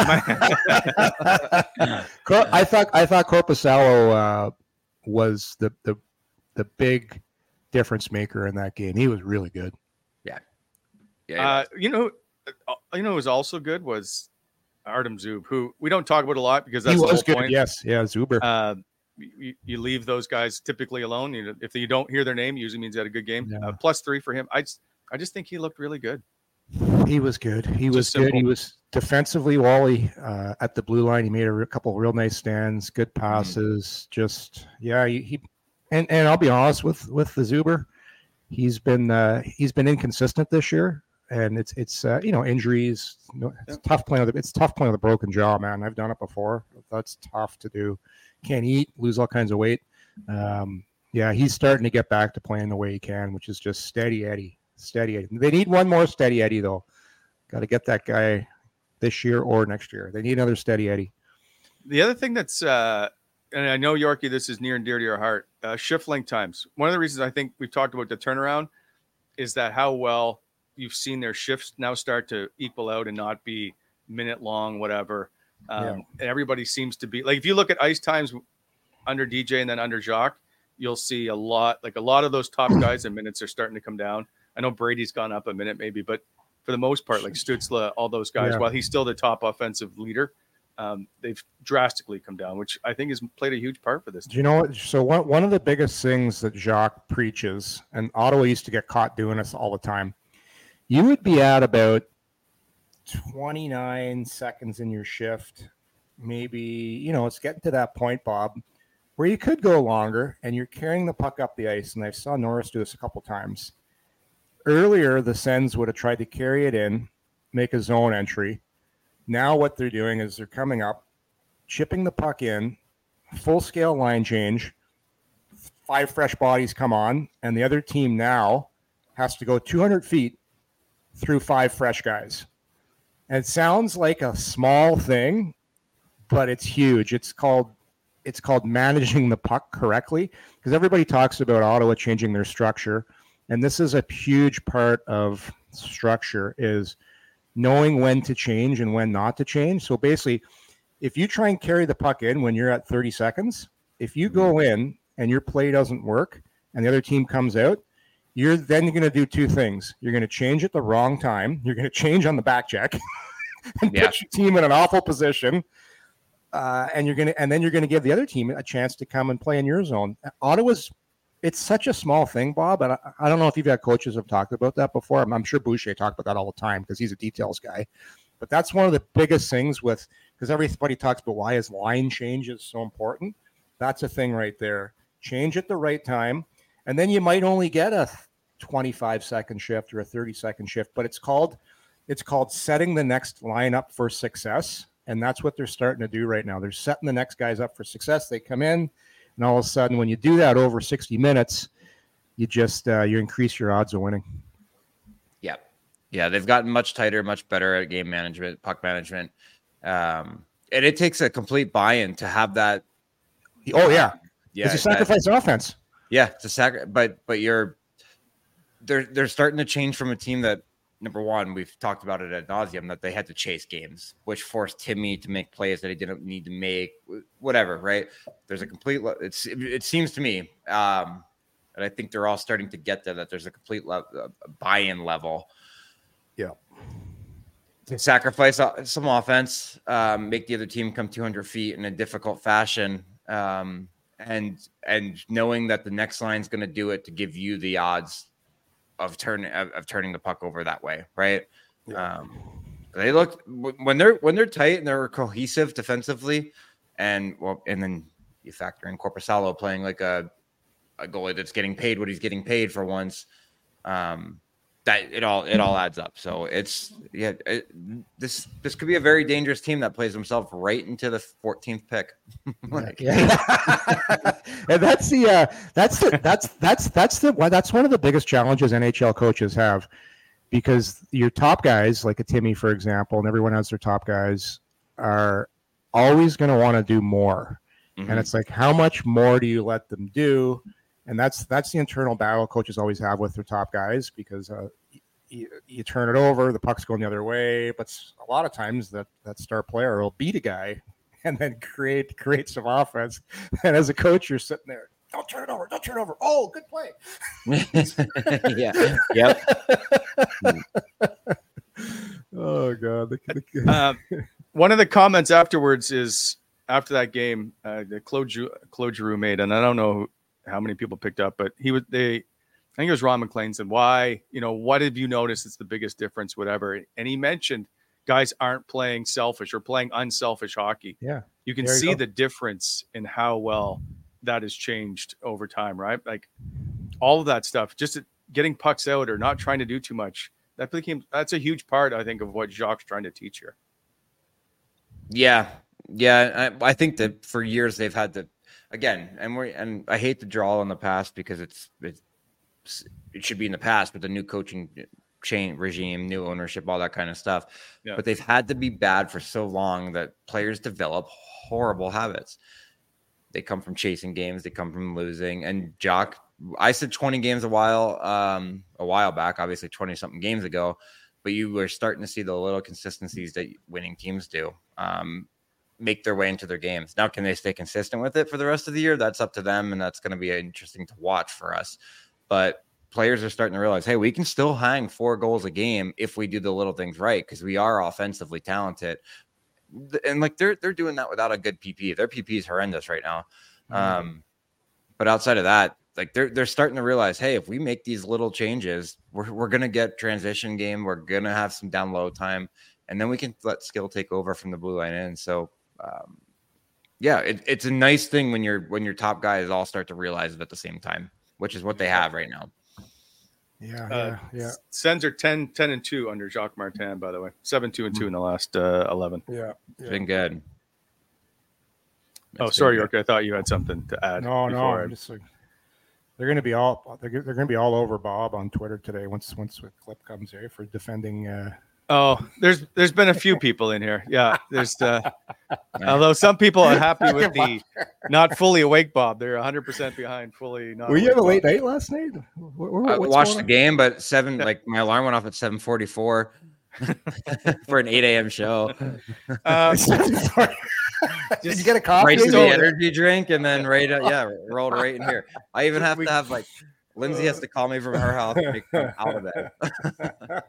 Cor- I thought I thought Korpisalo uh, was the, the the big difference maker in that game. He was really good. Yeah. Yeah. Uh, you know, uh, you know, who was also good was Artem Zub, who we don't talk about a lot because that's he the was whole good. point. Yes, yeah, Zuber. Uh, you, you leave those guys typically alone. You know, if you don't hear their name, usually means they had a good game. Yeah. Uh, plus three for him. I just, I just think he looked really good. He was good. He Just was good. simple. He was defensively, Wally, uh, at the blue line. He made a re- couple of real nice stands, good passes. Mm. Just yeah, he, he and and I'll be honest with with the Zuber, he's been uh, he's been inconsistent this year, and it's it's uh, you know injuries. You know, it's Yeah. tough playing with it's tough playing with a broken jaw, man. I've done it before. That's tough to do. Can't eat, lose all kinds of weight. Um, yeah, he's starting to get back to playing the way he can, which is just steady Eddie. Steady Eddie. They need one more steady Eddie, though. Got to get that guy this year or next year. They need another steady Eddie. The other thing that's, uh, and I know, Yorkie, this is near and dear to your heart, uh, shift length times. One of the reasons I think we've talked about the turnaround is that how well you've seen their shifts now start to equal out and not be minute long, whatever. Um, Yeah. And everybody seems to be like, if you look at ice times under D J and then under Jacques, you'll see a lot, like a lot of those top guys in minutes are starting to come down. I know Brady's gone up a minute maybe, but for the most part, like Stützle, all those guys, Yeah. while he's still the top offensive leader, um, they've drastically come down, which I think has played a huge part for this. Do you know what? So one, one of the biggest things that Jacques preaches, and Ottawa used to get caught doing this all the time, you would be at about twenty-nine seconds in your shift. Maybe, you know, it's getting to that point, Bob, where you could go longer and you're carrying the puck up the ice. And I saw Norris do this a couple times. Earlier, the Sens would have tried to carry it in, make a zone entry. Now what they're doing is they're coming up, chipping the puck in, full-scale line change, five fresh bodies come on, and the other team now has to go two hundred feet through five fresh guys. And it sounds like a small thing, but it's huge. It's called it's called managing the puck correctly, because everybody talks about Ottawa changing their structure, and this is a huge part of structure is knowing when to change and when not to change. So basically, if you try and carry the puck in when you're at thirty seconds, if you go in and your play doesn't work and the other team comes out, you're then going to do two things. You're going to change at the wrong time. You're going to change on the back check and Yeah. put your team in an awful position. Uh, and you're going to, and then you're going to give the other team a chance to come and play in your zone. Ottawa's, it's such a small thing, Bob. And I, I don't know if you've had coaches who have talked about that before. I'm, I'm sure Boucher talked about that all the time because he's a details guy. But that's one of the biggest things with, because everybody talks about why is line changes so important. That's a thing right there. Change at the right time. And then you might only get a twenty-five second shift or a thirty second shift, but it's called, it's called setting the next line up for success. And that's what they're starting to do right now. They're setting the next guys up for success. They come in, and all of a sudden, when you do that over sixty minutes, you just uh, you increase your odds of winning. Yeah, yeah, they've gotten much tighter, much better at game management, puck management, um, and it takes a complete buy-in to have that. Oh yeah, yeah, it's a sacrifice that, offense. Yeah, it's a sacri- but but you're they're they're starting to change from a team that. Number one, we've talked about it ad nauseum that they had to chase games, which forced Timmy to make plays that he didn't need to make, whatever, right? There's a complete, it's, it seems to me, um, and I think they're all starting to get there, that there's a complete le- a buy-in level. Yeah. To sacrifice some offense, um, make the other team come two hundred feet in a difficult fashion, um, and and knowing that the next line is going to do it to give you the odds of turning of, of turning the puck over that way, right? Yeah. Um, they look when they're when they're tight and they're cohesive defensively, and well, and then you factor in Korpisalo playing like a a goalie that's getting paid what he's getting paid for once. Um, that it all it all adds up. So it's yeah, it, this this could be a very dangerous team that plays themselves right into the fourteenth pick. like, yeah, and that's the uh, that's the that's that's that's the that's one of the biggest challenges N H L coaches have, because your top guys like a Timmy, for example, and everyone has their top guys are always going to want to do more, mm-hmm. and it's like, how much more do you let them do? And that's that's the internal battle coaches always have with their top guys, because uh, you, you turn it over, the puck's going the other way. But a lot of times that, that star player will beat a guy and then create create some offense. And as a coach, you're sitting there, don't turn it over, don't turn it over. Oh, good play. yeah. Yep. Oh God. um, one of the comments afterwards is after that game, uh, the Claude Giroux, Claude Giroux made, and I don't know who, how many people picked up, but he would, they, I think it was Ron McLean said, why, you know, what have you noticed? It's the biggest difference, whatever. And he mentioned guys aren't playing selfish or playing unselfish hockey. Yeah. You can There you see go. the difference in how well that has changed over time, right? Like all of that stuff, just getting pucks out or not trying to do too much. That became, that's a huge part, I think, of what Jacques trying to teach here. Yeah. Yeah. I, I think that for years they've had to, again, and we and I hate to draw on the past because it's, it's it should be in the past, but the new coaching chain regime, new ownership, all that kind of stuff. Yeah. But they've had to be bad for so long that players develop horrible habits. They come from chasing games, they come from losing. And Jock, I said twenty games a while, um, a while back, obviously twenty something games ago, but you were starting to see the little consistencies that winning teams do. Um, make their way into their games. Now, can they stay consistent with it for the rest of the year? That's up to them, and that's going to be interesting to watch for us. But players are starting to realize, hey, we can still hang four goals a game if we do the little things right, because we are offensively talented. And like they're they're doing that without a good P P. Their P P is horrendous right now. Mm-hmm. Um, but outside of that, like they're they're starting to realize, hey, if we make these little changes, we're we're gonna get transition game. We're gonna have some down low time, and then we can let skill take over from the blue line in. So. Um, yeah, it, it's a nice thing when you're when your top guys all start to realize it at the same time, which is what they have right now. Yeah, Uh, yeah, yeah. Sens are ten, ten and two under Jacques Martin, by the way. seven, two and two in the last uh, eleven. Yeah, It's yeah. been good. Oh, It's sorry, been York. I thought you had something to add. No, no, before I- I'm just like, they're going to be all they're, they're going to be all over Bob on Twitter today once once the clip comes here for defending uh, Oh, there's there's been a few people in here. Yeah, there's uh, although some people are happy with the not fully awake Bob. They're one hundred percent behind fully not. Were you have a late Bob. night last night? What, I watched the game, but seven like my alarm went off at seven forty-four for an eight a.m. show. Um, Did you get a coffee? Right to the energy drink, and then right, uh, yeah, rolled right in here. I even have We- to have like Lindsay has to call me from her house to come out of bed.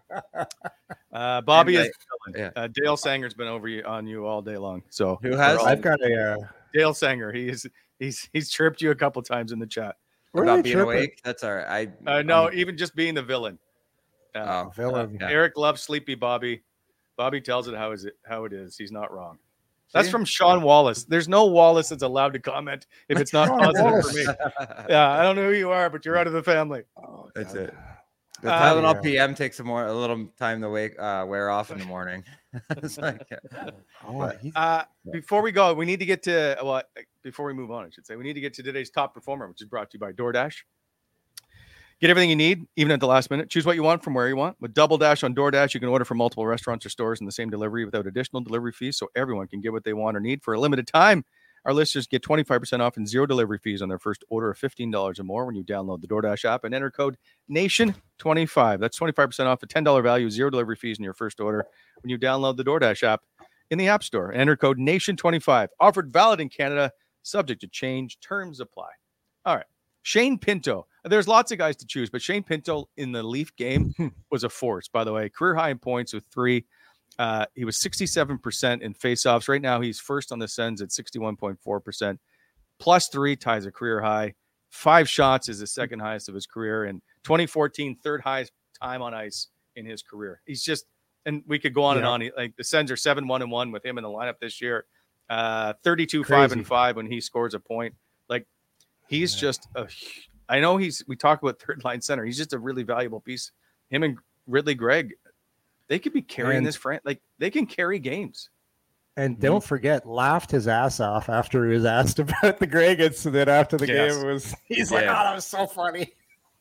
Uh, Bobby And is. I- yeah. Uh, Dale Sanger's been over you, on you all day long. So Who has? we're all- I've got a. Uh, Dale Sanger. He's he's he's chirped you a couple times in the chat. where are About they being chirping? awake. That's all right. I Uh, no, I'm- even just being the villain. Uh, oh, Villain. yeah. Eric loves Sleepy Bobby. Bobby tells it how is it how it is. He's not wrong. That's See? from Sean Wallace. There's no Wallace that's allowed to comment if it's not Sean positive Wallace. for me. Yeah, I don't know who you are, but you're out of the family. Oh, That's God. it. The Uh, Tylenol yeah. P M takes a more a little time to wake uh, wear off in the morning. It's like, Oh, he's- Uh, before we go, we need to get to well, before we move on, I should say, we need to get to today's top performer, which is brought to you by DoorDash. Get everything you need, even at the last minute. Choose what you want from where you want. With Double Dash on DoorDash, you can order from multiple restaurants or stores in the same delivery without additional delivery fees, so everyone can get what they want or need for a limited time. Our listeners get twenty-five percent off and zero delivery fees on their first order of fifteen dollars or more when you download the DoorDash app and enter code nation twenty-five. That's twenty-five percent off a ten dollars value, zero delivery fees in your first order when you download the DoorDash app in the App Store. Enter code nation twenty-five. Offered valid in Canada, subject to change. Terms apply. All right. Shane Pinto. There's lots of guys to choose, but Shane Pinto in the Leaf game was a force, by the way. Career high in points with three. Uh, he was sixty-seven percent in faceoffs. Right now, he's first on the Sens at sixty-one point four percent. Plus three ties a career high. Five shots is the second highest of his career. And twenty fourteen, third highest time on ice in his career. He's just, and we could go on and Yeah. on. He, like the Sens are seven one and one with him in the lineup this year. Uh, thirty-two five Crazy. and five when he scores a point. Like he's just a. hu- I know he's. We talk about third line center. He's just a really valuable piece. Him and Ridley Gregg, they could be carrying And- this fran. Like they can carry games. And don't forget, laughed his ass off after he was asked about the Greg incident after the Yes. game. It was he's like, Yeah. oh, that was so funny.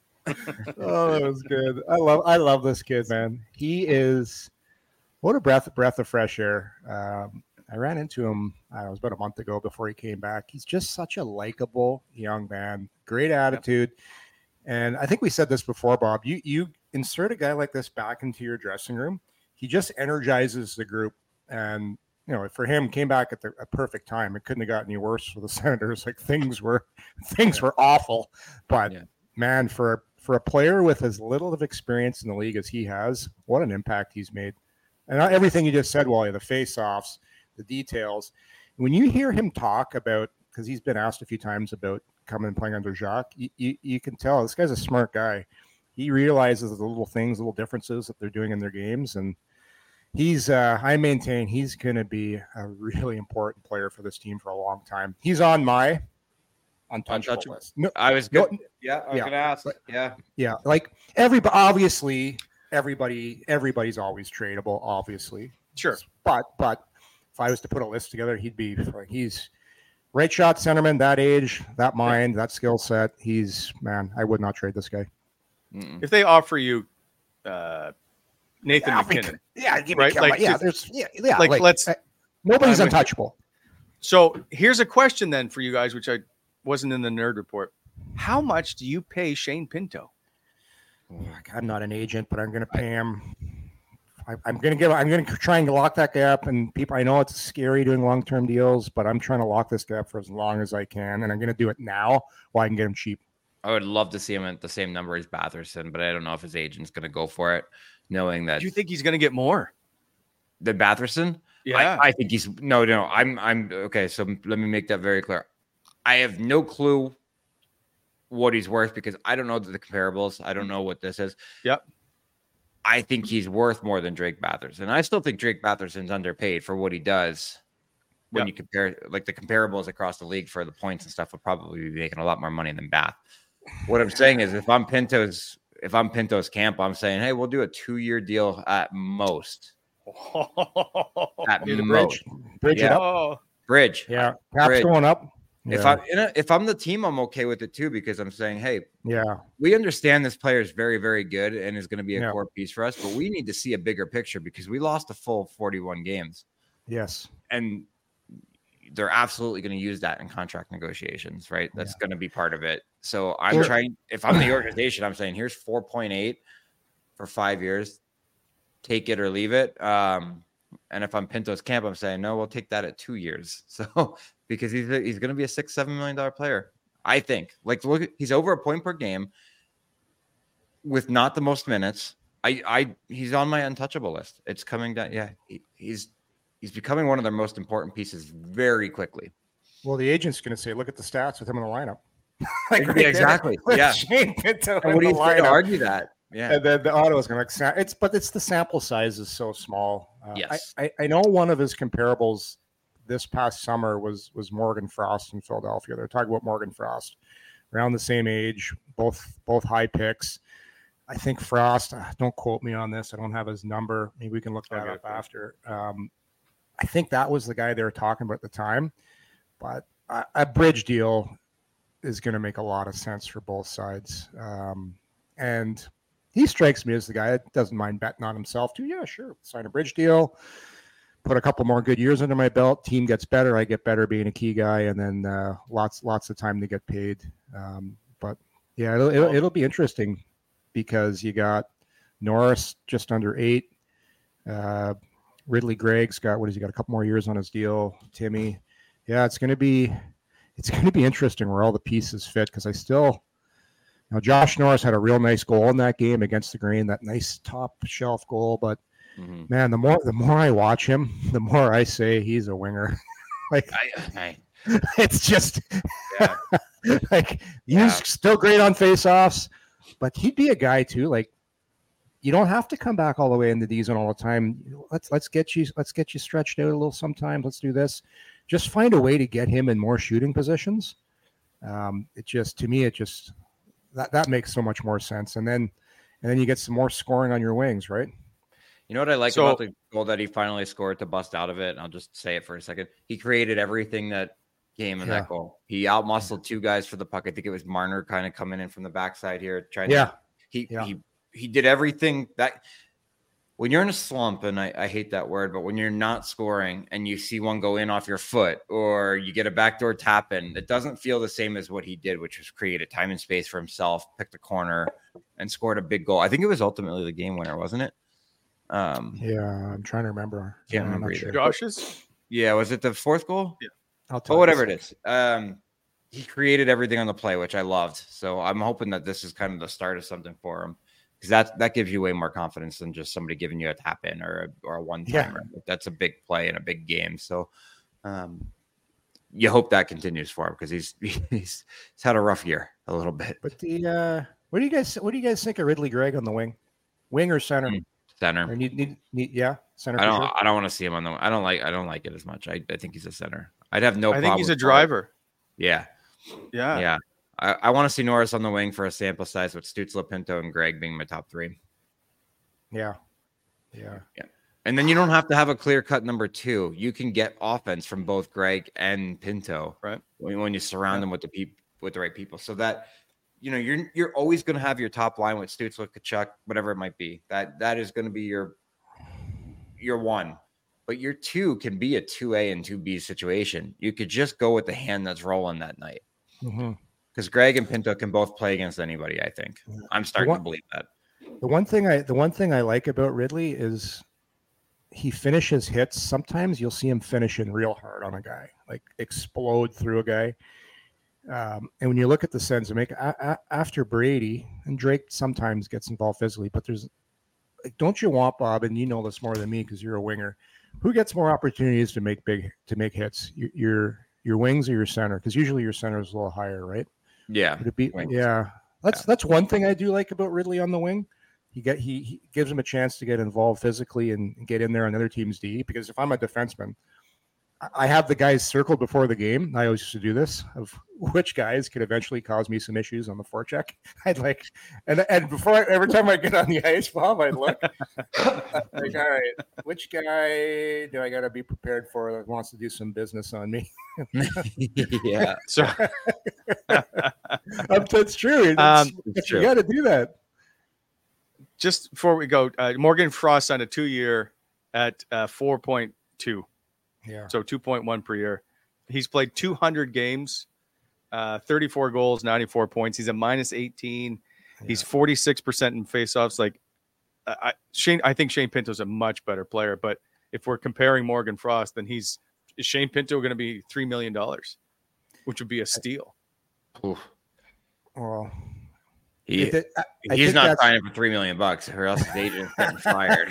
Oh, that was good. I love I love this kid, man. He is what a breath breath of fresh air. Um, I ran into him. I was about a month ago before he came back. He's just such a likable young man. Great attitude. And I think we said this before, Bob. You you insert a guy like this back into your dressing room, he just energizes the group. And you know, for him, came back at the a perfect time. It couldn't have gotten any worse for the Senators. Like things were things were awful. But Yeah. man, for for a player with as little of experience in the league as he has, what an impact he's made. And everything you just said, Wally, the face-offs, the details. When you hear him talk about, because he's been asked a few times about coming and playing under Jacques, you, you, you can tell this guy's a smart guy. He realizes the little things, little differences that they're doing in their games. And he's, uh, I maintain he's going to be a really important player for this team for a long time. He's on my untouchable, Untouchable. list. No, I was no, good. Yeah, I was yeah. gonna ask. Yeah, yeah, like everybody, obviously, everybody, everybody's always tradable, obviously. Sure. But, but if I was to put a list together, he'd be, he's right shot centerman, that age, that mind, that skill set. He's, man, I would not trade this guy. Mm-mm. If they offer you uh, Nathan Yeah, McKinnon, Yeah, give Right, me, like, yeah, just- there's, yeah, yeah, like, let's- uh, nobody's I'm with you. untouchable. so here's a question then for you guys, which I wasn't in the nerd report. How much do you pay Shane Pinto? I'm not an agent, but I'm going to pay him. I, I'm going to give. I'm going to try and lock that guy up. And people, I know it's scary doing long-term deals, but I'm trying to lock this guy up for as long as I can, and I'm going to do it now while I can get him cheap. I would love to see him at the same number as Batherson, but I don't know if his agent's gonna go for it, knowing that Do you think he's going to get more? the Batherson. Yeah. I, I think he's no, no. I'm, I'm okay. So let me make that very clear. I have no clue what he's worth because I don't know the comparables. I don't know what this is. Yep. I think he's worth more than Drake Batherson. I still think Drake Batherson's underpaid for what he does. When Yep. you compare like the comparables across the league for the points and stuff, will probably be making a lot more money than Bath. What I'm saying is, if I'm Pinto's, if I'm Pinto's camp, I'm saying, hey, we'll do a two-year deal at most. At Do the most. bridge, bridge it Yeah. up. Oh, Bridge. Yeah, cap's Bridge. going up. If Yeah. I'm in a, if I'm the team, I'm okay with it too, because I'm saying, hey, Yeah. we understand this player is very, very good and is going to be a Yeah. core piece for us, but we need to see a bigger picture because we lost a full forty-one games. Yes. And they're absolutely going to use that in contract negotiations, right? That's Yeah. going to be part of it. So I'm Sure. trying, if I'm the organization, I'm saying here's four point eight for five years, take it or leave it. Um, and if I'm Pinto's camp, I'm saying, no, we'll take that at two years. So, because he's, he's going to be a six, seven million dollar player. I think like, look, he's over a point per game with not the most minutes. I, I, he's on my untouchable list. It's coming down. Yeah. He, he's, he's becoming one of their most important pieces very quickly. Well, the agent's going to say, look at the stats with him in the lineup. like Yeah, right there, exactly. with Yeah. Shane Pinto And in what do the you say to lineup. argue that? Yeah. And then the auto is going to, it's, but it's the sample size is so small. Uh, Yes. I, I, I know one of his comparables this past summer was, was Morgan Frost in Philadelphia. They're talking about Morgan Frost around the same age, both, both high picks. I think Frost, uh, don't quote me on this. I don't have his number. Maybe we can look that Okay, up cool. after. Um, I think that was the guy they were talking about at the time, but a, a bridge deal is going to make a lot of sense for both sides. Um, and he strikes me as the guy that doesn't mind betting on himself too. Yeah, sure. Sign a bridge deal, put a couple more good years under my belt. Team gets better. I get better being a key guy, and then uh, lots, lots of time to get paid. Um, but yeah, it'll, it'll, it'll be interesting because you got Norris just under eight. Uh, Ridley Gregg's got, what has he got? A couple more years on his deal. Timmy. Yeah, it's going to be, it's going to be interesting where all the pieces fit. Cause I still, you know, Josh Norris had a real nice goal in that game against the Green, that nice top shelf goal. But Mm-hmm. man, the more, the more I watch him, the more I say he's a winger. like I, it's just Yeah. like he's Yeah. still great on faceoffs, but he'd be a guy too. Like, you don't have to come back all the way in the D zone all the time. Let's let's get you let's get you stretched out a little sometimes. Let's do this. Just find a way to get him in more shooting positions. Um, it just to me, it just that that makes so much more sense. And then and then you get some more scoring on your wings, right? You know what I like So- about the goal that he finally scored to bust out of it? And I'll just say it for a second. He created everything that came in Yeah. that goal. He outmuscled two guys for the puck. I think it was Marner kind of coming in from the backside here, trying Yeah. to he Yeah. he he did everything that when you're in a slump, and I, I hate that word, but when you're not scoring and you see one go in off your foot or you get a backdoor tap in, it doesn't feel the same as what he did, which was create a time and space for himself, picked a corner, and scored a big goal. I think it was ultimately the game winner, wasn't it? Um, Yeah, I'm trying to remember. Can't I'm remember not either. sure. Josh's? yeah, was it the fourth goal? Yeah. I'll tell Oh, you. whatever it is. Um, he created everything on the play, which I loved. So I'm hoping that this is kind of the start of something for him, because that that gives you way more confidence than just somebody giving you a tap in or a, or a one timer. That's a big play in a big game. So um, you hope that continues for him, because he's, he's he's had a rough year a little bit. But the uh, what do you guys what do you guys think of Ridley Gregg on the wing, wing or center? Mm, Center. Or need, need, need, yeah, center. I for don't. sure. I don't want to see him on the. I don't like. I don't like it as much. I, I think he's a center. I'd have no. I think problem he's a with Norris. driver. Yeah. Yeah. Yeah. I, I want to see Norris on the wing for a sample size with Stützle, Pinto, and Gregg being my top three. Yeah, yeah. And then you don't have to have a clear cut number two. You can get offense from both Gregg and Pinto, Right. When, when you surround Yeah. them with the people, with the right people, so that you know you're you're always going to have your top line with Stützle, Kachuk, whatever it might be. That that is going to be your your one, but your two can be a two A and two B situation. You could just go with the hand that's rolling that night, Mm-hmm. because Gregg and Pinto can both play against anybody. I think I'm starting one- to believe that. The one thing I the one thing I like about Ridley is he finishes hits. Sometimes you'll see him finishing real hard on a guy, like explode through a guy. Um, and when you look at the Sens, make a, a, after Brady and Drake sometimes gets involved physically, but there's like, don't you want, Bob? And you know this more than me because you're a winger. Who gets more opportunities to make big to make hits? Your your, your wings or your center? Because usually your center is a little higher, right? Yeah, Would it be? wings. Yeah, that's Yeah. that's one thing I do like about Ridley on the wing. He get he, he gives him a chance to get involved physically and get in there on the other team's D. Because if I'm a defenseman, I have the guys circled before the game. I always used to do this of which guys could eventually cause me some issues on the forecheck. I'd like, and and before I, every time I get on the ice, Bob, I'd look like, all right, which guy do I got to be prepared for that wants to do some business on me? Yeah, so that's true. It's, um, it's you got to do that. Just before we go, uh, Morgan Frost signed a two-year at uh, four point two. Yeah. So two point one per year. He's played two hundred games, uh, thirty-four goals, ninety-four points. He's a minus eighteen. Yeah. He's forty-six percent in faceoffs. Like uh, I, Shane, I think Shane Pinto's a much better player. But if we're comparing Morgan Frost, then he's is Shane Pinto going to be three million dollars, which would be a steal. Oof. Well, he, it, I, I he's not signing for three million bucks, or else his agent's getting fired.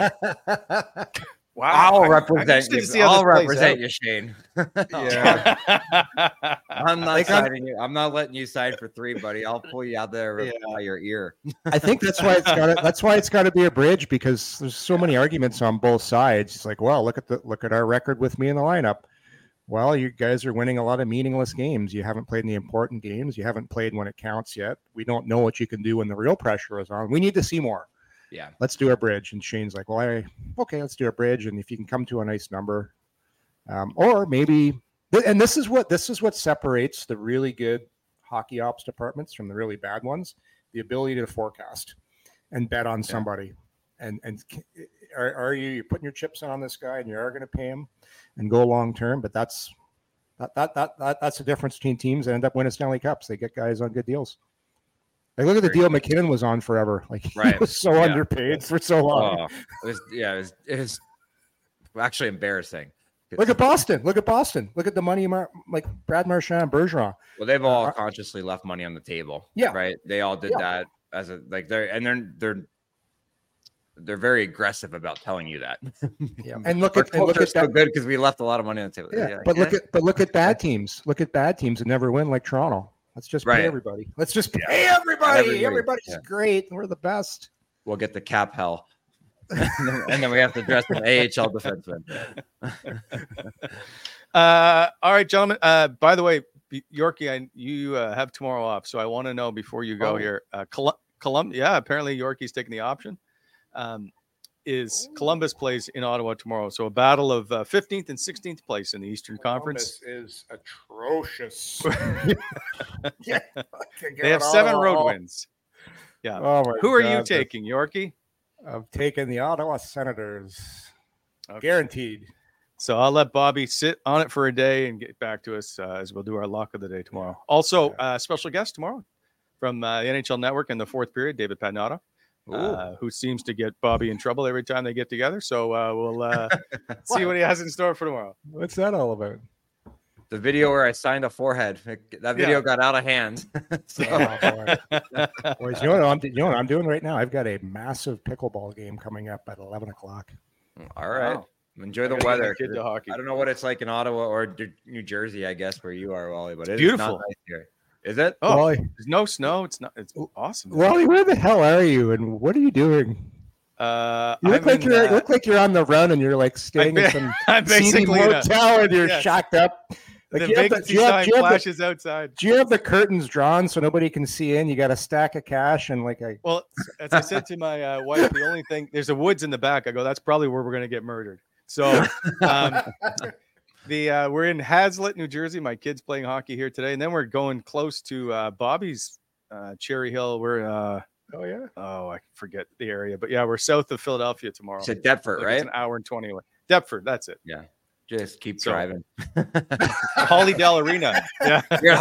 Wow, I'll represent you. I'll represent you, Shane. Yeah. I'm not like signing I'm, you. I'm not letting you sign for three, buddy. I'll pull you out there yeah. by your ear. I think that's why it's got to, that's why it's got to be a bridge, because there's so many arguments on both sides. It's like, well, look at the look at our record with me in the lineup. Well, you guys are winning a lot of meaningless games. You haven't played in the important games. You haven't played when it counts yet. We don't know what you can do when the real pressure is on. We need to see more. Yeah, let's do a bridge. And Shane's like, well, I, okay, let's do a bridge. And if you can come to a nice number, um, or maybe, and this is what, this is what separates the really good hockey ops departments from the really bad ones, the ability to forecast and bet on somebody. Yeah. And, and are, are you, you're putting your chips in on this guy and you are going to pay him and go long-term, but that's, that, that, that, that, that's the difference between teams that end up winning Stanley Cups. They get guys on good deals. Like, look at the deal McKinnon was on forever. Like, right. he was so yeah. underpaid for so long. Oh, it was, yeah, it was, it was actually embarrassing. Look at Boston. Look at Boston. Look at the money, Mar- like Brad Marchand and Bergeron. Well, they've all uh, consciously left money on the table. Yeah. Right. They all did yeah. that as a, like, they're, and they're, they're, they're very aggressive about telling you that. Yeah. And look at, and look at so that. good because we left a lot of money on the table. Yeah. yeah But yeah. look at, but look at bad teams. Look at bad teams that never win, like Toronto. Let's just right. pay everybody. Let's just pay yeah. everybody. Everybody. Everybody's yeah. great. We're the best. We'll get the cap hell. And then we have to dress an A H L defenseman. uh, all right, gentlemen. Uh, by the way, Yorkie, I, you uh, have tomorrow off, so I want to know before you go oh. here. Uh, Col- Colum- yeah, apparently Yorkie's taking the option. Um, is Columbus plays in Ottawa tomorrow, so a battle of uh, fifteenth and sixteenth place in the Eastern Columbus Conference is atrocious. yeah. They have seven Ottawa. road wins. Yeah. Oh my Who are God, you taking, Yorkie? I'm taking the Ottawa Senators. Okay. Guaranteed. So I'll let Bobby sit on it for a day and get back to us uh, as we'll do our lock of the day tomorrow. Also, uh, special guest tomorrow from uh, the N H L Network in the fourth period, David Pagnotta. Uh, who seems to get Bobby in trouble every time they get together. So uh, we'll uh, see what he has in store for tomorrow. What's that all about? The video where I signed a forehead. That video yeah. got out of hand. so. oh, Boys, you know, what I'm, you know what I'm doing right now? I've got a massive pickleball game coming up at eleven o'clock. All right. Wow. Enjoy the weather. Kid to hockey. I don't know what it's like in Ottawa or New Jersey, I guess, where you are, Wally, but it's beautiful. Not nice here. Is it? Oh, Wally, there's no snow. It's not. It's awesome. Wally, where the hell are you? And what are you doing? Uh, you look I'm like in, you're uh, look like you're on the run and you're like staying I'm, in some I'm seedy hotel and you're yes. shacked up. Like, the do you have vacancy the, do you have, sign do you have flashes the, outside. Do you have the curtains drawn so nobody can see in? You got a stack of cash and like a. Well, as I said to my uh, wife, the only thing there's a woods in the back. I go, that's probably where we're gonna get murdered. So. Um, The uh, we're in Hazlitt, New Jersey. My kid's playing hockey here today, and then we're going close to uh, Bobby's uh, Cherry Hill. We're uh, oh yeah, oh I forget the area, but yeah, we're south of Philadelphia tomorrow. It's at Deptford, like right? It's an hour and twenty away. Deptford, that's it. Yeah, just keep so, driving. Hollydale Arena. Yeah,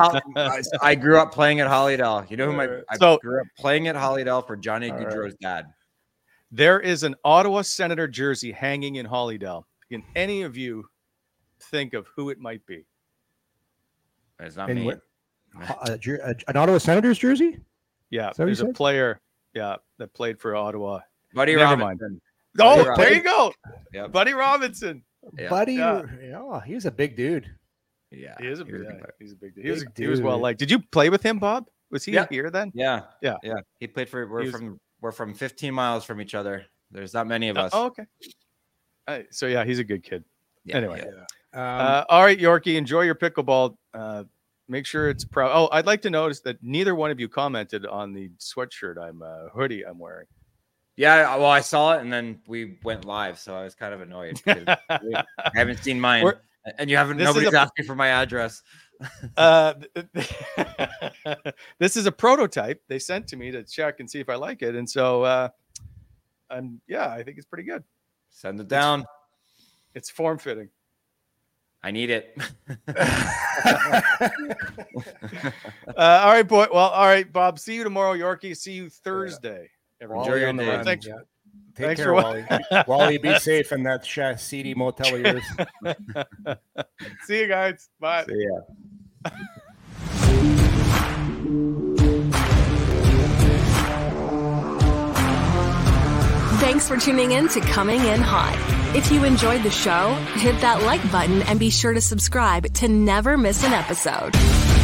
I grew up playing at Hollydale. You know who my I so, grew up playing at Hollydale for Johnny Gaudreau's right. dad. There is an Ottawa Senator jersey hanging in Hollydale. Can any of you think of who it might be? It's not in me. What, uh, an Ottawa Senators jersey? Yeah, there's a player, yeah, that played for Ottawa. Buddy Never Robinson. mind. Oh, Buddy there you go. Yep. Buddy Robinson. Yeah. Buddy, yeah. oh, he's a big dude. Yeah, he is a he big. was Yeah, a he's a big dude. Big He was. dude. He was well liked. Did you play with him, Bob? Was he yeah. here then? Yeah, yeah, yeah. He played for. We're was, from. We're from fifteen miles from each other. There's not many of us. Uh, oh, okay. Uh, so yeah, he's a good kid. Yeah, anyway, yeah. Um, uh, all right, Yorkie, enjoy your pickleball. Uh, make sure it's proud. Oh, I'd like to notice that neither one of you commented on the sweatshirt I'm uh, hoodie I'm wearing. Yeah, well, I saw it and then we went live, so I was kind of annoyed. I haven't seen mine, We're, and you haven't. Nobody's a, asked me for my address. uh, this is a prototype they sent to me to check and see if I like it, and so uh, I'm yeah, I think it's pretty good. Send it down. It's, it's form fitting. I need it. uh, all right, boy. Well, all right, Bob. See you tomorrow, Yorkie. See you Thursday. Enjoy your day. Run. Thanks. Yeah. Take Thanks care, for Wally. Wally, be safe in that sh- seedy motel of yours. See you guys. Bye. See ya. Thanks for tuning in to Coming In Hot. If you enjoyed the show, hit that like button and be sure to subscribe to never miss an episode.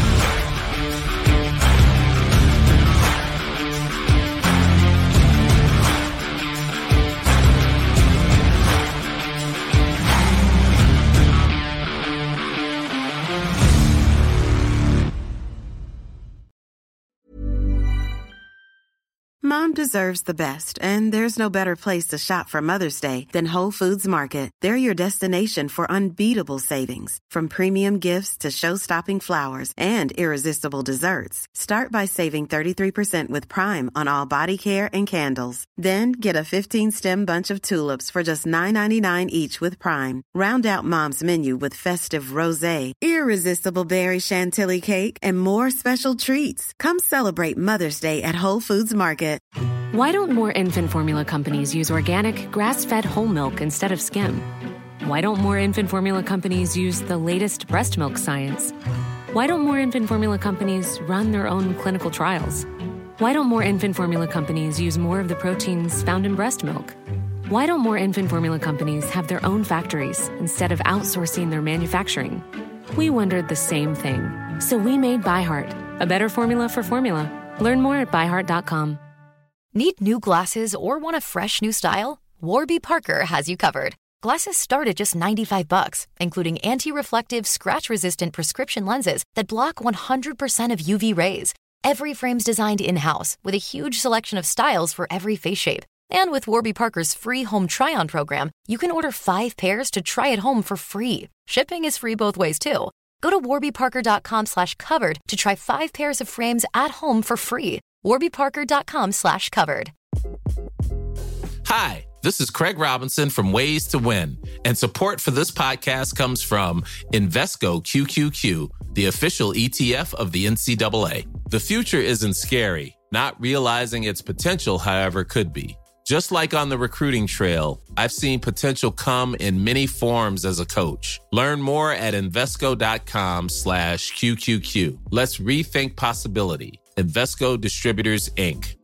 Mom deserves the best, and there's no better place to shop for Mother's Day than Whole Foods Market. They're your destination for unbeatable savings, from premium gifts to show-stopping flowers and irresistible desserts. Start by saving thirty-three percent with Prime on all body care and candles. Then get a fifteen-stem bunch of tulips for just nine ninety-nine each with Prime. Round out Mom's menu with festive rosé, irresistible berry chantilly cake, and more special treats. Come celebrate Mother's Day at Whole Foods Market. Why don't more infant formula companies use organic, grass-fed whole milk instead of skim? Why don't more infant formula companies use the latest breast milk science? Why don't more infant formula companies run their own clinical trials? Why don't more infant formula companies use more of the proteins found in breast milk? Why don't more infant formula companies have their own factories instead of outsourcing their manufacturing? We wondered the same thing. So we made ByHeart, a better formula for formula. Learn more at by heart dot com. Need new glasses or want a fresh new style? Warby Parker has you covered. Glasses start at just ninety-five bucks, including anti-reflective, scratch-resistant prescription lenses that block one hundred percent of U V rays. Every frame's designed in-house with a huge selection of styles for every face shape. And with Warby Parker's free home try-on program, you can order five pairs to try at home for free. Shipping is free both ways, too. Go to warby parker dot com slash covered to try five pairs of frames at home for free. warby parker dot com slash covered. Hi, this is Craig Robinson from Ways to Win, and support for this podcast comes from Invesco Q Q Q, the official E T F of the N C double A. The future isn't scary. Not realizing its potential, however, could be. Just like on the recruiting trail, I've seen potential come in many forms as a coach. Learn more at Invesco dot com slash Q Q Q. Let's rethink possibility. Invesco Distributors, Incorporated.